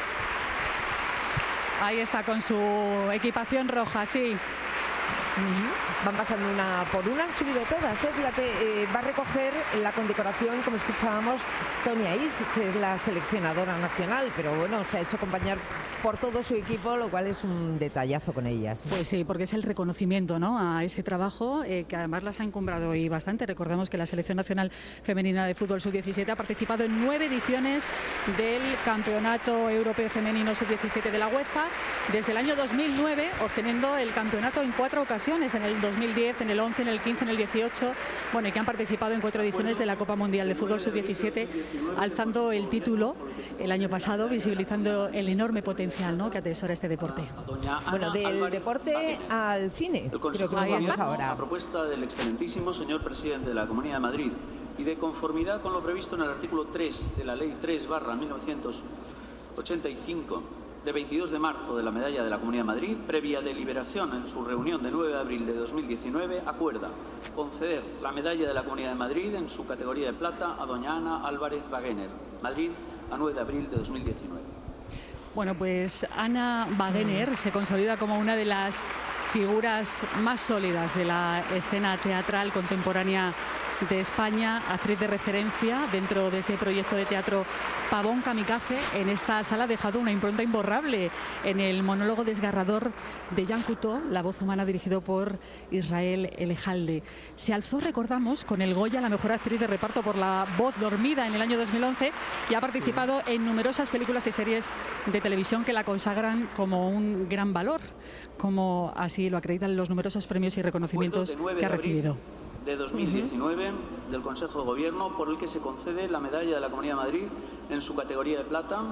Ahí está, con su equipación roja, sí. Uh-huh. Van pasando una por una, han subido todas, ¿eh? Fíjate, eh, va a recoger la condecoración, como escuchábamos, Toña Is, que es la seleccionadora nacional, pero bueno, se ha hecho acompañar por todo su equipo, lo cual es un detallazo con ellas. Pues sí, porque es el reconocimiento, ¿no?, a ese trabajo, eh, que además las ha encumbrado y bastante. Recordamos que la Selección Nacional Femenina de Fútbol sub diecisiete ha participado en nueve ediciones del Campeonato Europeo Femenino sub diecisiete de la UEFA desde el año dos mil nueve, obteniendo el campeonato en cuatro ocasiones, en el dos mil diez, en el once, en el quince, en el dieciocho, bueno, y que han participado en cuatro ediciones de la Copa Mundial de Fútbol sub diecisiete, alzando el título el año pasado, visibilizando el enorme potencial, ¿no?, que atesora este deporte. Bueno, del deporte al cine, creo que vamos ahora. A propuesta del excelentísimo señor presidente de la Comunidad de Madrid y de conformidad con lo previsto en el artículo tres de la Ley tres barra mil novecientos ochenta y cinco de veintidós de marzo de la Medalla de la Comunidad de Madrid, previa deliberación en su reunión de nueve de abril de dos mil diecinueve, acuerda conceder la Medalla de la Comunidad de Madrid en su categoría de plata a doña Ana Álvarez Wagener, Madrid, a nueve de abril de dos mil diecinueve. Bueno, pues Ana Wagener se consolida como una de las figuras más sólidas de la escena teatral contemporánea de España, actriz de referencia dentro de ese proyecto de teatro Pavón Kamikaze. En esta sala ha dejado una impronta imborrable en el monólogo desgarrador de Jean Cousteau, la voz humana, dirigido por Israel Elejalde. Se alzó, recordamos, con el Goya, la mejor actriz de reparto por La voz dormida en el año dos mil once, y ha participado en numerosas películas y series de televisión que la consagran como un gran valor, como así lo acreditan los numerosos premios y reconocimientos que ha recibido. De dos mil diecinueve uh-huh. del Consejo de Gobierno, por el que se concede la Medalla de la Comunidad de Madrid en su categoría de plata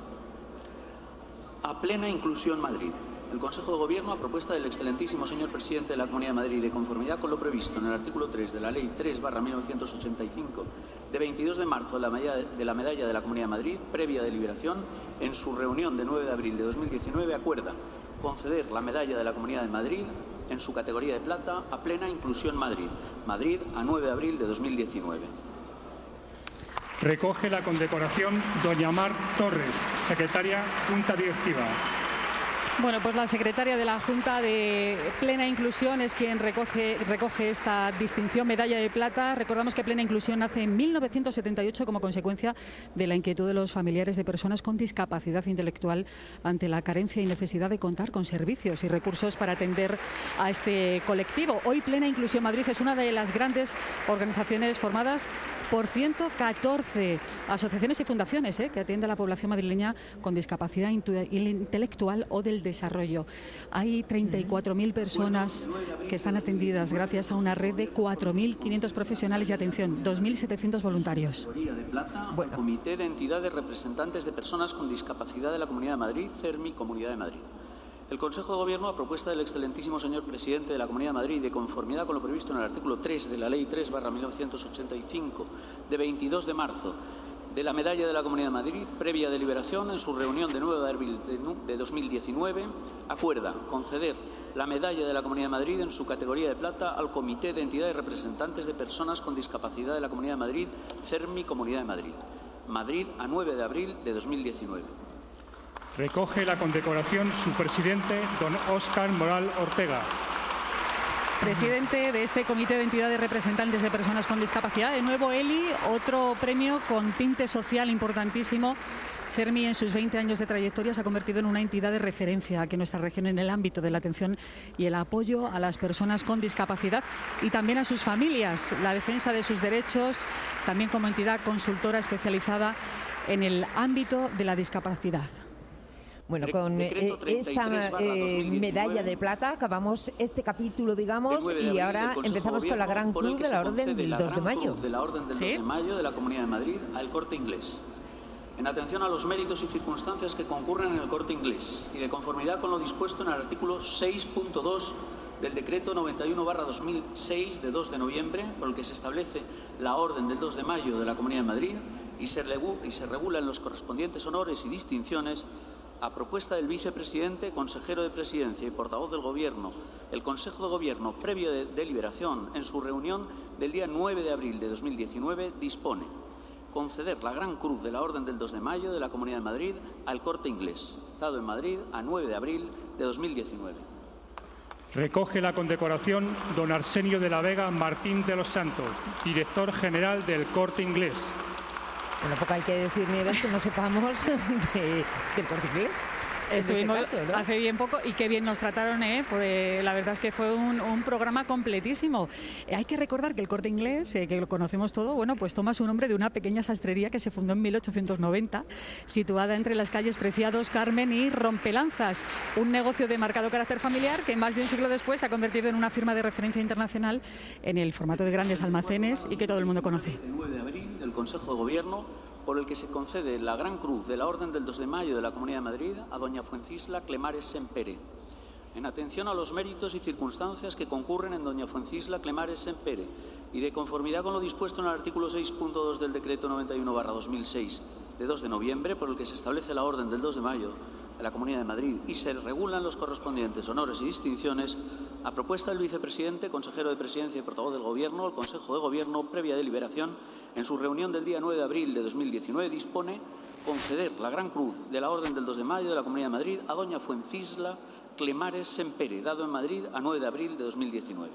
a Plena Inclusión Madrid. El Consejo de Gobierno, a propuesta del excelentísimo señor presidente de la Comunidad de Madrid, de conformidad con lo previsto en el artículo tres de la Ley tres barra mil novecientos ochenta y cinco de veintidós de marzo de la, medalla, de la Medalla de la Comunidad de Madrid, previa deliberación, en su reunión de nueve de abril de dos mil diecinueve, acuerda conceder la Medalla de la Comunidad de Madrid en su categoría de plata a Plena Inclusión Madrid, Madrid, a nueve de abril de dos mil diecinueve. Recoge la condecoración doña Mar Torres, secretaria Junta Directiva. Bueno, pues la secretaria de la Junta de Plena Inclusión es quien recoge, recoge esta distinción, medalla de plata. Recordamos que Plena Inclusión nace en mil novecientos setenta y ocho como consecuencia de la inquietud de los familiares de personas con discapacidad intelectual ante la carencia y necesidad de contar con servicios y recursos para atender a este colectivo. Hoy Plena Inclusión Madrid es una de las grandes organizaciones formadas por ciento catorce asociaciones y fundaciones ¿eh? que atiende a la población madrileña con discapacidad intelectual o del desarrollo. Hay treinta y cuatro mil personas que están atendidas gracias a una red de cuatro mil quinientos profesionales y atención, dos mil setecientos voluntarios. Bueno. Comité de Entidades Representantes de Personas con Discapacidad de la Comunidad de Madrid, CERMI, Comunidad de Madrid. El Consejo de Gobierno, a propuesta del excelentísimo señor presidente de la Comunidad de Madrid, de conformidad con lo previsto en el artículo tres de la Ley tres barra mil novecientos ochenta y cinco, de veintidós de marzo, de la Medalla de la Comunidad de Madrid, previa deliberación en su reunión de nueve de abril de dos mil diecinueve, acuerda conceder la Medalla de la Comunidad de Madrid en su categoría de plata al Comité de Entidades Representantes de Personas con Discapacidad de la Comunidad de Madrid, CERMI, Comunidad de Madrid. Madrid, a nueve de abril de dos mil diecinueve. Recoge la condecoración su presidente, don Óscar Moral Ortega. Presidente de este Comité de Entidades Representantes de Personas con Discapacidad. De nuevo, Eli, otro premio con tinte social importantísimo. CERMI, en sus veinte años de trayectoria, se ha convertido en una entidad de referencia aquí en nuestra región en el ámbito de la atención y el apoyo a las personas con discapacidad y también a sus familias, la defensa de sus derechos, también como entidad consultora especializada en el ámbito de la discapacidad. Bueno, con eh, esta eh, medalla de plata acabamos este capítulo, digamos, y ahora empezamos con la Gran Cruz de la Orden del dos de mayo. De la Orden del ¿Sí? dos de mayo de la Comunidad de Madrid al Corte Inglés. En atención a los méritos y circunstancias que concurren en el Corte Inglés y de conformidad con lo dispuesto en el artículo seis punto dos del Decreto noventa y uno barra dos mil seis de dos de noviembre, por el que se establece la Orden del dos de mayo de la Comunidad de Madrid y se, y se regulan los correspondientes honores y distinciones, a propuesta del vicepresidente, consejero de Presidencia y portavoz del Gobierno, el Consejo de Gobierno, previo de deliberación en su reunión del día nueve de abril de dos mil diecinueve, dispone conceder la Gran Cruz de la Orden del dos de mayo de la Comunidad de Madrid al Corte Inglés, dado en Madrid a nueve de abril de dos mil diecinueve. Recoge la condecoración don Arsenio de la Vega Martín de los Santos, director general del Corte Inglés. Bueno, poco hay que decir, Nieves, que no sepamos de, del Corte Inglés. Estuvimos este caso, ¿no? hace bien poco y qué bien nos trataron, ¿eh? Pues la verdad es que fue un, un programa completísimo. Eh, hay que recordar que el Corte Inglés, eh, que lo conocemos todo, bueno, pues toma su nombre de una pequeña sastrería que se fundó en mil ochocientos noventa, situada entre las calles Preciados, Carmen y Rompelanzas. Un negocio de marcado carácter familiar que más de un siglo después se ha convertido en una firma de referencia internacional en el formato de grandes almacenes y que todo el mundo conoce. El nueve de abril del Consejo de Gobierno, por el que se concede la Gran Cruz de la Orden del dos de mayo de la Comunidad de Madrid a doña Fuencisla Clemares Sempere. En atención a los méritos y circunstancias que concurren en doña Fuencisla Clemares Sempere y de conformidad con lo dispuesto en el artículo seis punto dos del Decreto noventa y uno barra dos mil seis de dos de noviembre, por el que se establece la Orden del dos de mayo de la Comunidad de Madrid y se regulan los correspondientes honores y distinciones, a propuesta del vicepresidente, consejero de Presidencia y portavoz del Gobierno, el Consejo de Gobierno, previa deliberación, en su reunión del día nueve de abril de dos mil diecinueve, dispone conceder la Gran Cruz de la Orden del dos de mayo de la Comunidad de Madrid a doña Fuencisla Clemares Sempere, dado en Madrid a nueve de abril de dos mil diecinueve.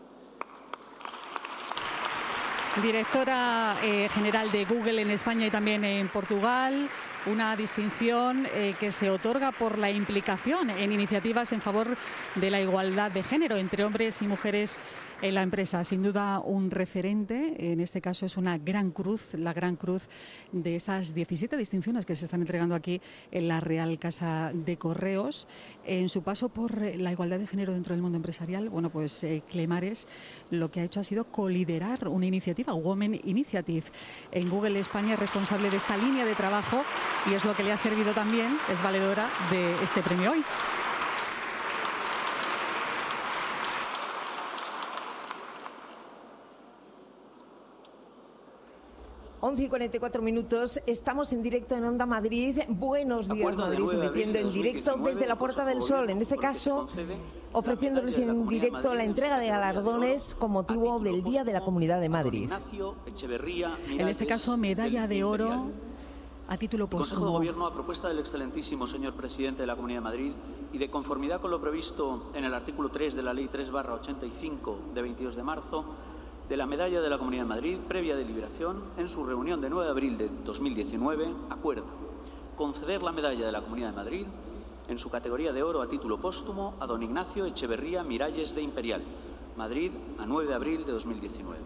Directora eh, general de Google en España y también en Portugal, una distinción eh, que se otorga por la implicación en iniciativas en favor de la igualdad de género entre hombres y mujeres en la empresa. Sin duda un referente, en este caso es una gran cruz, la gran cruz de estas diecisiete distinciones que se están entregando aquí en la Real Casa de Correos. En su paso por la igualdad de género dentro del mundo empresarial, bueno, pues eh, Clemares lo que ha hecho ha sido coliderar una iniciativa, Women Initiative. En Google España es responsable de esta línea de trabajo y es lo que le ha servido también, es valedora de este premio hoy. once y cuarenta y cuatro minutos, estamos en directo en Onda Madrid. Buenos días, Madrid, emitiendo en directo desde la Puerta del Sol, en este caso ofreciéndoles en directo la entrega de galardones con motivo del Día de la Comunidad de Madrid. En este caso, medalla de oro a título El Consejo de póstumo. Gobierno, a propuesta del excelentísimo señor presidente de la Comunidad de Madrid y de conformidad con lo previsto en el artículo tres de la Ley tres barra ochenta y cinco de veintidós de marzo, de la Medalla de la Comunidad de Madrid, previa deliberación, en su reunión de nueve de abril de dos mil diecinueve, acuerda conceder la Medalla de la Comunidad de Madrid en su categoría de oro a título póstumo a don Ignacio Echeverría Miralles de Imperial, Madrid, a nueve de abril de dos mil diecinueve.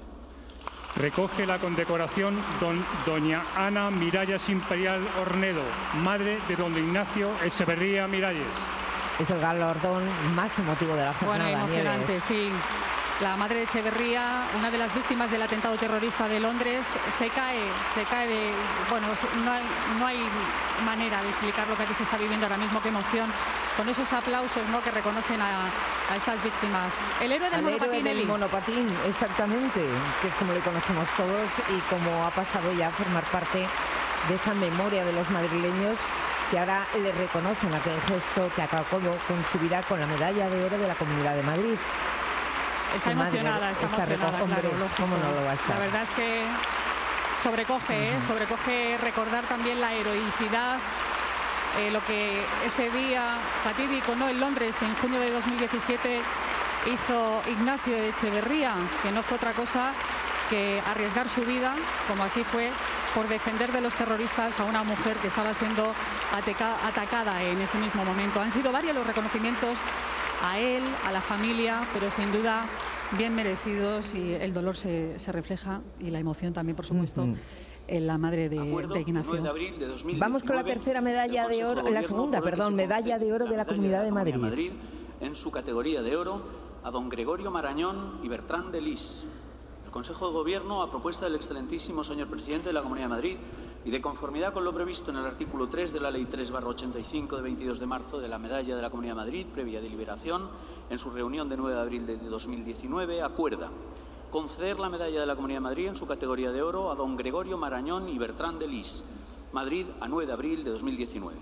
Recoge la condecoración don, doña Ana Miralles Imperial Ornedo, madre de don Ignacio Echeverría Miralles. Es el galardón más emotivo de la jornada. Bueno, emocionante, Nieves. sí. La madre de Echeverría, una de las víctimas del atentado terrorista de Londres, se cae, se cae de... Bueno, no hay, no hay manera de explicar lo que aquí se está viviendo ahora mismo, qué emoción, con esos aplausos, ¿no?, que reconocen a, a estas víctimas. El héroe del Al monopatín, héroe del Eli. monopatín, exactamente, que es como le conocemos todos y como ha pasado ya a formar parte de esa memoria de los madrileños que ahora le reconocen aquel gesto que acabó con su vida con la medalla de oro de la Comunidad de Madrid. Está Su madre emocionada, está, está emocionada, reco- hombre, claro, lógico. ¿cómo no lo va a estar? La verdad es que sobrecoge, ¿eh? Ujú. sobrecoge recordar también la heroicidad, eh, lo que ese día fatídico, ¿no?, en Londres, en junio de dos mil diecisiete, hizo Ignacio Echeverría, que no fue otra cosa que arriesgar su vida, como así fue, por defender de los terroristas a una mujer que estaba siendo ateca- atacada en ese mismo momento. Han sido varios los reconocimientos a él, a la familia, pero sin duda bien merecidos, y el dolor se, se refleja, y la emoción también, por supuesto, Ujú. en la madre de, Acuerdo, de Ignacio. nueve de abril de dos mil diecinueve, Vamos con la tercera medalla el de Consejo oro, la Gobierno segunda, por el que perdón, se medalla de oro de la medalla Comunidad de Comunidad Madrid. en su categoría de oro a don Gregorio Marañón y Bertrán de Lis. El Consejo de Gobierno, a propuesta del excelentísimo señor presidente de la Comunidad de Madrid y de conformidad con lo previsto en el artículo tres de la Ley tres barra ochenta y cinco de veintidós de marzo de la Medalla de la Comunidad de Madrid, previa deliberación, en su reunión de nueve de abril de dos mil diecinueve, acuerda conceder la Medalla de la Comunidad de Madrid en su categoría de oro a don Gregorio Marañón y Bertrán de Lis, Madrid, a nueve de abril de dos mil diecinueve.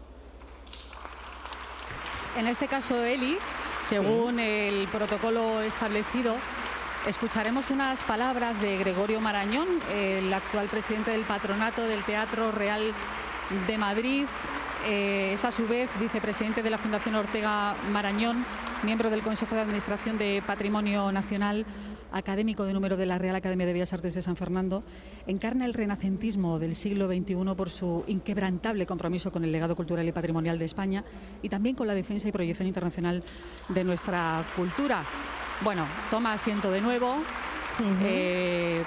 En este caso, Eli, según sí. el protocolo establecido, escucharemos unas palabras de Gregorio Marañón, el actual presidente del Patronato del Teatro Real de Madrid. Eh, es a su vez vicepresidente de la Fundación Ortega Marañón, miembro del Consejo de Administración de Patrimonio Nacional, académico de número de la Real Academia de Bellas Artes de San Fernando. Encarna el renacentismo del siglo veintiuno por su inquebrantable compromiso con el legado cultural y patrimonial de España y también con la defensa y proyección internacional de nuestra cultura. Bueno, toma asiento de nuevo. Uh-huh. eh,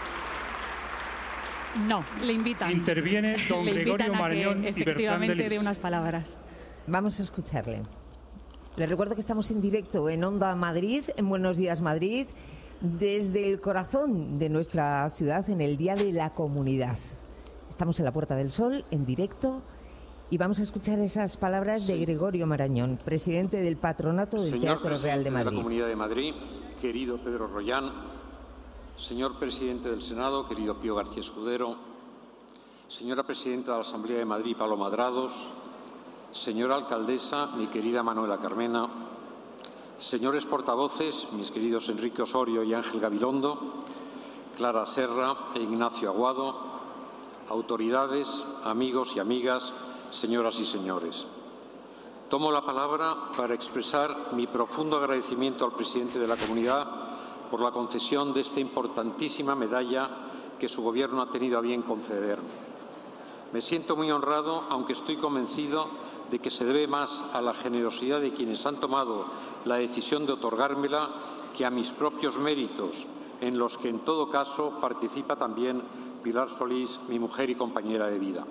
no, le invitan. Interviene don le Gregorio invitan a Marañón que, y efectivamente, Bertrán de de unas palabras. Vamos a escucharle. Les recuerdo que estamos en directo en Onda Madrid, en Buenos Días Madrid, desde el corazón de nuestra ciudad, en el Día de la Comunidad. Estamos en la Puerta del Sol, en directo, y vamos a escuchar esas palabras sí. de Gregorio Marañón, presidente del Patronato del Señor Teatro Real de Madrid. De la Comunidad de Madrid, querido Pedro Rollán, señor presidente del Senado, querido Pío García Escudero, señora presidenta de la Asamblea de Madrid, Paloma Drados, señora alcaldesa, mi querida Manuela Carmena, señores portavoces, mis queridos Enrique Osorio y Ángel Gabilondo, Clara Serra e Ignacio Aguado, autoridades, amigos y amigas, señoras y señores. Tomo la palabra para expresar mi profundo agradecimiento al presidente de la Comunidad por la concesión de esta importantísima medalla que su Gobierno ha tenido a bien concederme. Me siento muy honrado, aunque estoy convencido de que se debe más a la generosidad de quienes han tomado la decisión de otorgármela que a mis propios méritos, en los que en todo caso participa también Pilar Solís, mi mujer y compañera de vida.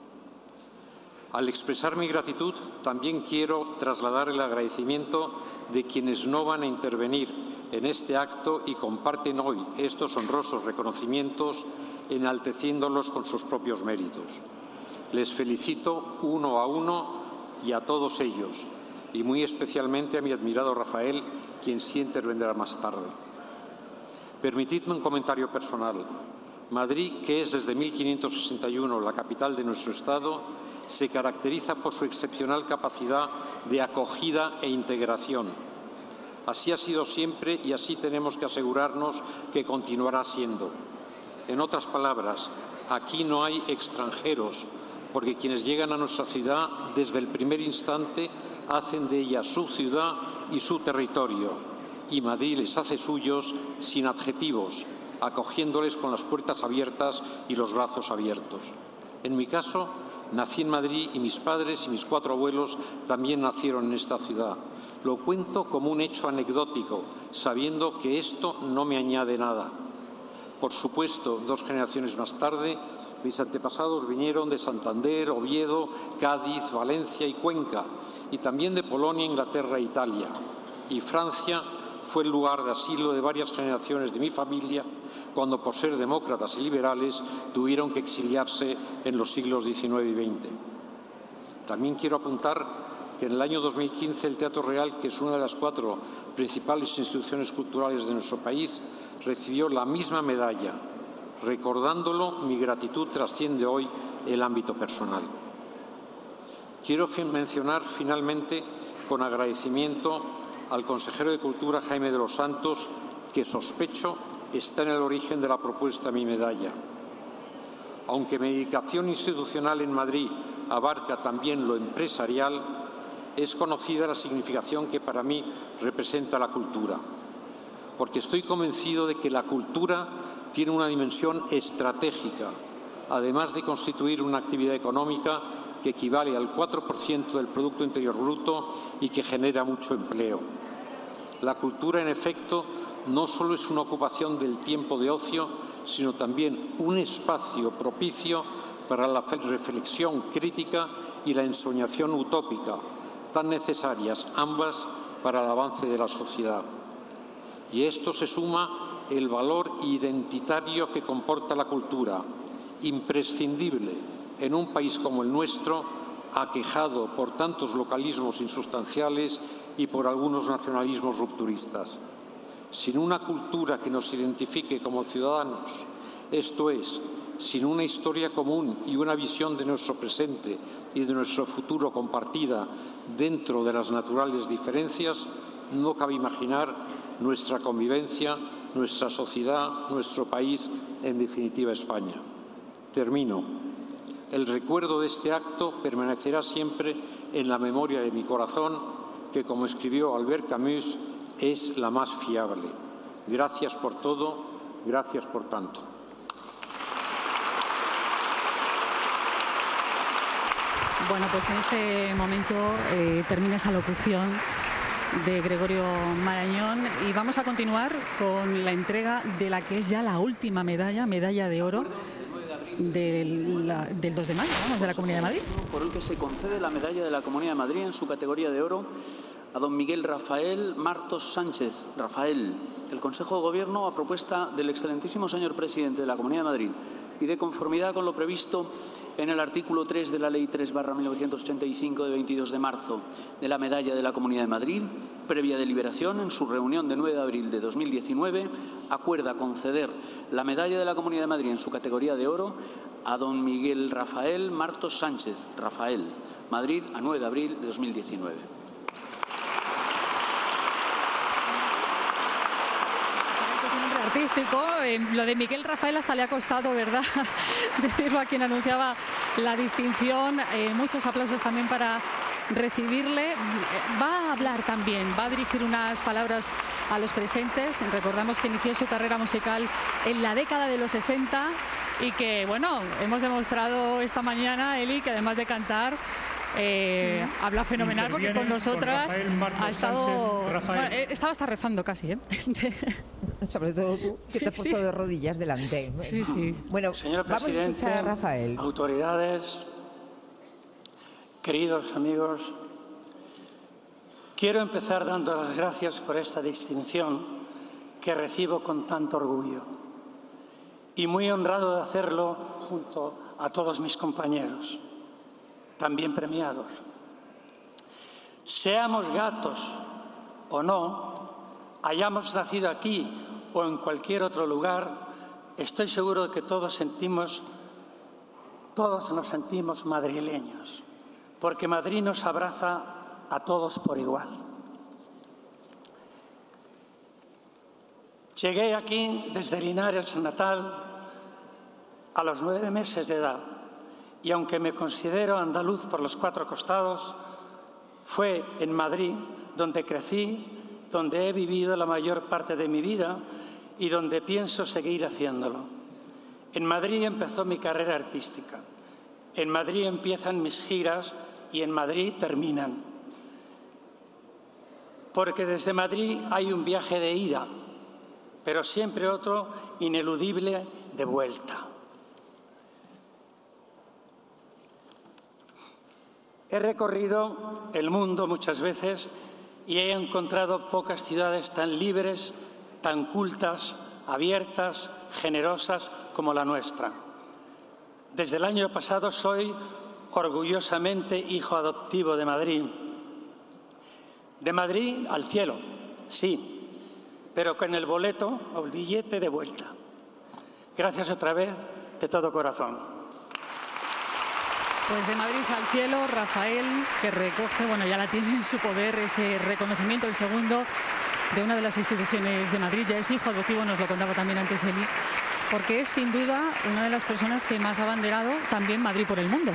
Al expresar mi gratitud, también quiero trasladar el agradecimiento de quienes no van a intervenir en este acto y comparten hoy estos honrosos reconocimientos, enalteciéndolos con sus propios méritos. Les felicito uno a uno y a todos ellos, y muy especialmente a mi admirado Rafael, quien sí intervendrá más tarde. Permitidme un comentario personal. Madrid, que es desde mil quinientos sesenta y uno la capital de nuestro Estado, se caracteriza por su excepcional capacidad de acogida e integración. Así ha sido siempre y así tenemos que asegurarnos que continuará siendo. En otras palabras, aquí no hay extranjeros, porque quienes llegan a nuestra ciudad desde el primer instante hacen de ella su ciudad y su territorio, y Madrid les hace suyos sin adjetivos, acogiéndoles con las puertas abiertas y los brazos abiertos. En mi caso, nací en Madrid y mis padres y mis cuatro abuelos también nacieron en esta ciudad. Lo cuento como un hecho anecdótico, sabiendo que esto no me añade nada. Por supuesto, dos generaciones más tarde, mis antepasados vinieron de Santander, Oviedo, Cádiz, Valencia y Cuenca, y también de Polonia, Inglaterra e Italia. Y Francia fue el lugar de asilo de varias generaciones de mi familia, cuando por ser demócratas y liberales tuvieron que exiliarse en los siglos diecinueve y veinte. También quiero apuntar que en el año dos mil quince el Teatro Real, que es una de las cuatro principales instituciones culturales de nuestro país, recibió la misma medalla. Recordándolo, mi gratitud trasciende hoy el ámbito personal. Quiero mencionar finalmente con agradecimiento al consejero de Cultura, Jaime de los Santos, que sospecho está en el origen de la propuesta de mi medalla. Aunque mi dedicación institucional en Madrid abarca también lo empresarial, es conocida la significación que para mí representa la cultura, porque estoy convencido de que la cultura tiene una dimensión estratégica, además de constituir una actividad económica que equivale al cuatro por ciento del Producto Interior Bruto y que genera mucho empleo. La cultura, en efecto, no solo es una ocupación del tiempo de ocio, sino también un espacio propicio para la reflexión crítica y la ensoñación utópica, tan necesarias ambas para el avance de la sociedad. Y a esto se suma el valor identitario que comporta la cultura, imprescindible en un país como el nuestro, aquejado por tantos localismos insustanciales y por algunos nacionalismos rupturistas. Sin una cultura que nos identifique como ciudadanos, esto es, sin una historia común y una visión de nuestro presente y de nuestro futuro compartida dentro de las naturales diferencias, no cabe imaginar nuestra convivencia, nuestra sociedad, nuestro país, en definitiva España. Termino. El recuerdo de este acto permanecerá siempre en la memoria de mi corazón, que, como escribió Albert Camus, es la más fiable. Gracias por todo, gracias por tanto. Bueno, pues en este momento eh, termina esa locución de Gregorio Marañón y vamos a continuar con la entrega de la que es ya la última medalla, medalla de oro del, la, del dos de mayo, vamos, de la Comunidad de Madrid. Por el que se concede la medalla de la Comunidad de Madrid en su categoría de oro a don Miguel Rafael Martos Sánchez. Rafael, el Consejo de Gobierno, a propuesta del excelentísimo señor presidente de la Comunidad de Madrid y de conformidad con lo previsto en el artículo tres de la Ley tres barra mil novecientos ochenta y cinco de veintidós de marzo de la Medalla de la Comunidad de Madrid, previa deliberación en su reunión de nueve de abril de dos mil diecinueve, acuerda conceder la Medalla de la Comunidad de Madrid en su categoría de oro a don Miguel Rafael Martos Sánchez. Rafael, Madrid, a nueve de abril de dos mil diecinueve. Artístico, eh, lo de Miguel Rafael hasta le ha costado, ¿verdad?, decirlo a quien anunciaba la distinción. Eh, muchos aplausos también para recibirle. Va a hablar también, va a dirigir unas palabras a los presentes. Recordamos que inició su carrera musical en la década de los sesenta y que, bueno, hemos demostrado esta mañana, Eli, que además de cantar, Eh, habla fenomenal porque con nosotras ha estado Sánchez, bueno, eh, estaba hasta rezando casi, ¿eh? Sobre todo tú, que sí, te has puesto sí. de rodillas delante. Sí, sí. Bueno, señor vamos presidente, a escuchar a Rafael. Autoridades, queridos amigos, quiero empezar dando las gracias por esta distinción que recibo con tanto orgullo y muy honrado de hacerlo junto a todos mis compañeros, también premiados. Seamos gatos o no, hayamos nacido aquí o en cualquier otro lugar, estoy seguro de que todos sentimos, todos nos sentimos madrileños, porque Madrid nos abraza a todos por igual. Llegué aquí desde Linares, natal, a los nueve meses de edad, y aunque me considero andaluz por los cuatro costados, fue en Madrid donde crecí, donde he vivido la mayor parte de mi vida y donde pienso seguir haciéndolo. En Madrid empezó mi carrera artística, en Madrid empiezan mis giras y en Madrid terminan. Porque desde Madrid hay un viaje de ida, pero siempre otro ineludible de vuelta. He recorrido el mundo muchas veces y he encontrado pocas ciudades tan libres, tan cultas, abiertas, generosas como la nuestra. Desde el año pasado soy orgullosamente hijo adoptivo de Madrid. De Madrid al cielo, sí, pero con el boleto o el billete de vuelta. Gracias otra vez, de todo corazón. Pues de Madrid al cielo, Rafael, que recoge, bueno, ya la tiene en su poder ese reconocimiento, el segundo de una de las instituciones de Madrid. Ya es hijo adoptivo, nos lo contaba también antes Eli, porque es sin duda una de las personas que más ha abanderado también Madrid por el mundo.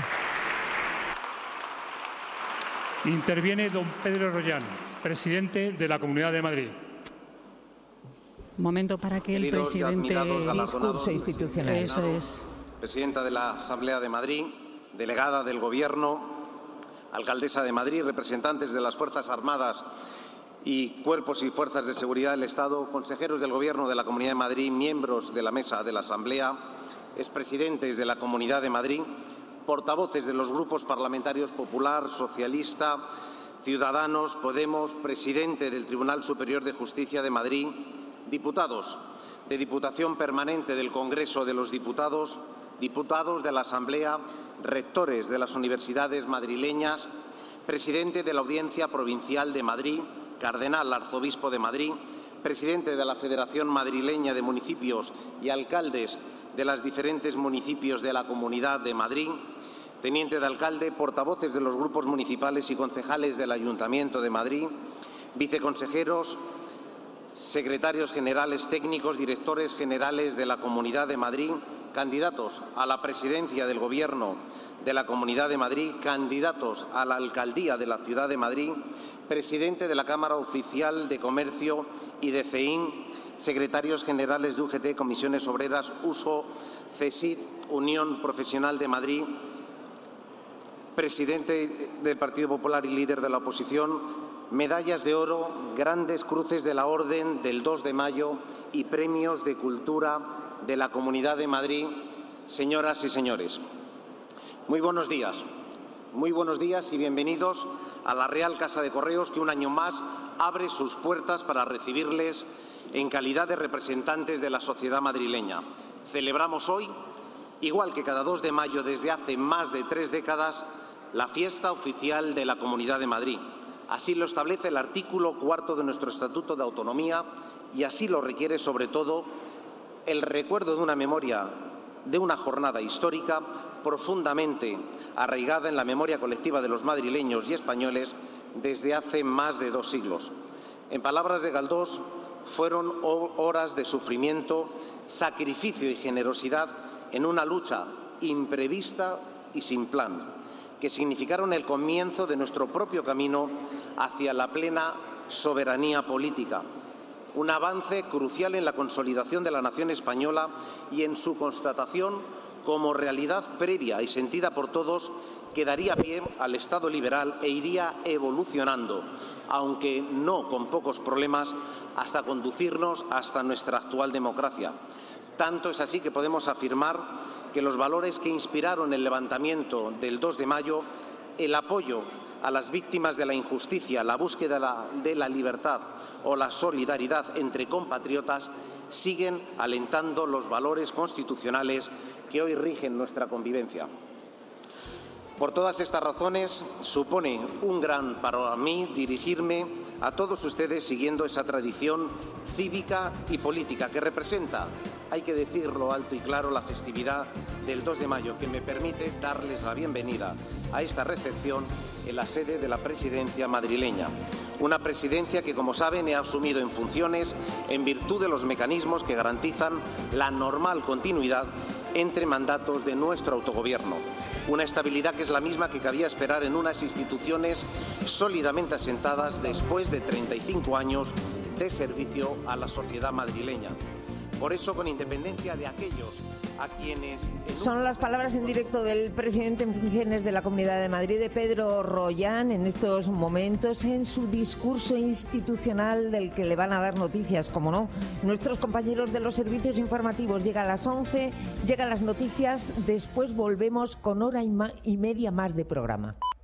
Interviene don Pedro Rollán, presidente de la Comunidad de Madrid. Momento para que el Queridos presidente discurso institucional. Eso es. Presidenta de la Asamblea de Madrid, delegada del Gobierno, alcaldesa de Madrid, representantes de las Fuerzas Armadas y cuerpos y fuerzas de seguridad del Estado, consejeros del Gobierno de la Comunidad de Madrid, miembros de la mesa de la Asamblea, expresidentes de la Comunidad de Madrid, portavoces de los grupos parlamentarios Popular, Socialista, Ciudadanos, Podemos, presidente del Tribunal Superior de Justicia de Madrid, diputados de Diputación Permanente del Congreso de los Diputados, diputados de la Asamblea, rectores de las universidades madrileñas, presidente de la Audiencia Provincial de Madrid, cardenal arzobispo de Madrid, presidente de la Federación Madrileña de Municipios y alcaldes de los diferentes municipios de la Comunidad de Madrid, teniente de alcalde, portavoces de los grupos municipales y concejales del Ayuntamiento de Madrid, viceconsejeros, secretarios generales técnicos, directores generales de la Comunidad de Madrid, candidatos a la presidencia del Gobierno de la Comunidad de Madrid, candidatos a la alcaldía de la Ciudad de Madrid, presidente de la Cámara Oficial de Comercio y de C E I N, secretarios generales de U G T, Comisiones Obreras, U S O, C E S I D, Unión Profesional de Madrid, presidente del Partido Popular y líder de la oposición, medallas de oro, grandes cruces de la Orden del dos de mayo y premios de cultura de la Comunidad de Madrid, señoras y señores. Muy buenos días, muy buenos días y bienvenidos a la Real Casa de Correos, que un año más abre sus puertas para recibirles en calidad de representantes de la sociedad madrileña. Celebramos hoy, igual que cada dos de mayo desde hace más de tres décadas, la fiesta oficial de la Comunidad de Madrid. Así lo establece el artículo cuarto de nuestro Estatuto de Autonomía y así lo requiere, sobre todo, el recuerdo de una memoria, de una jornada histórica profundamente arraigada en la memoria colectiva de los madrileños y españoles desde hace más de dos siglos. En palabras de Galdós, fueron horas de sufrimiento, sacrificio y generosidad en una lucha imprevista y sin plan, que significaron el comienzo de nuestro propio camino hacia la plena soberanía política, un avance crucial en la consolidación de la nación española y en su constatación como realidad previa y sentida por todos, que daría pie al Estado liberal e iría evolucionando, aunque no con pocos problemas, hasta conducirnos hasta nuestra actual democracia. Tanto es así que podemos afirmar que los valores que inspiraron el levantamiento del dos de mayo, el apoyo a las víctimas de la injusticia, la búsqueda de la, de la libertad o la solidaridad entre compatriotas, siguen alentando los valores constitucionales que hoy rigen nuestra convivencia. Por todas estas razones, supone un gran para mí dirigirme a todos ustedes siguiendo esa tradición cívica y política que representa, hay que decirlo alto y claro, la festividad del dos de mayo, que me permite darles la bienvenida a esta recepción en la sede de la presidencia madrileña. Una presidencia que, como saben, he asumido en funciones en virtud de los mecanismos que garantizan la normal continuidad entre mandatos de nuestro autogobierno. una estabilidad que es la misma que cabía esperar en unas instituciones sólidamente asentadas después de treinta y cinco años de servicio a la sociedad madrileña. Por eso, con independencia de aquellos a quienes... Son las palabras en directo del presidente en funciones de la Comunidad de Madrid, de Pedro Rollán, en estos momentos en su discurso institucional del que le van a dar noticias, como no, nuestros compañeros de los servicios informativos. Llega a las once, llegan las noticias, después volvemos con hora y, ma- y media más de programa.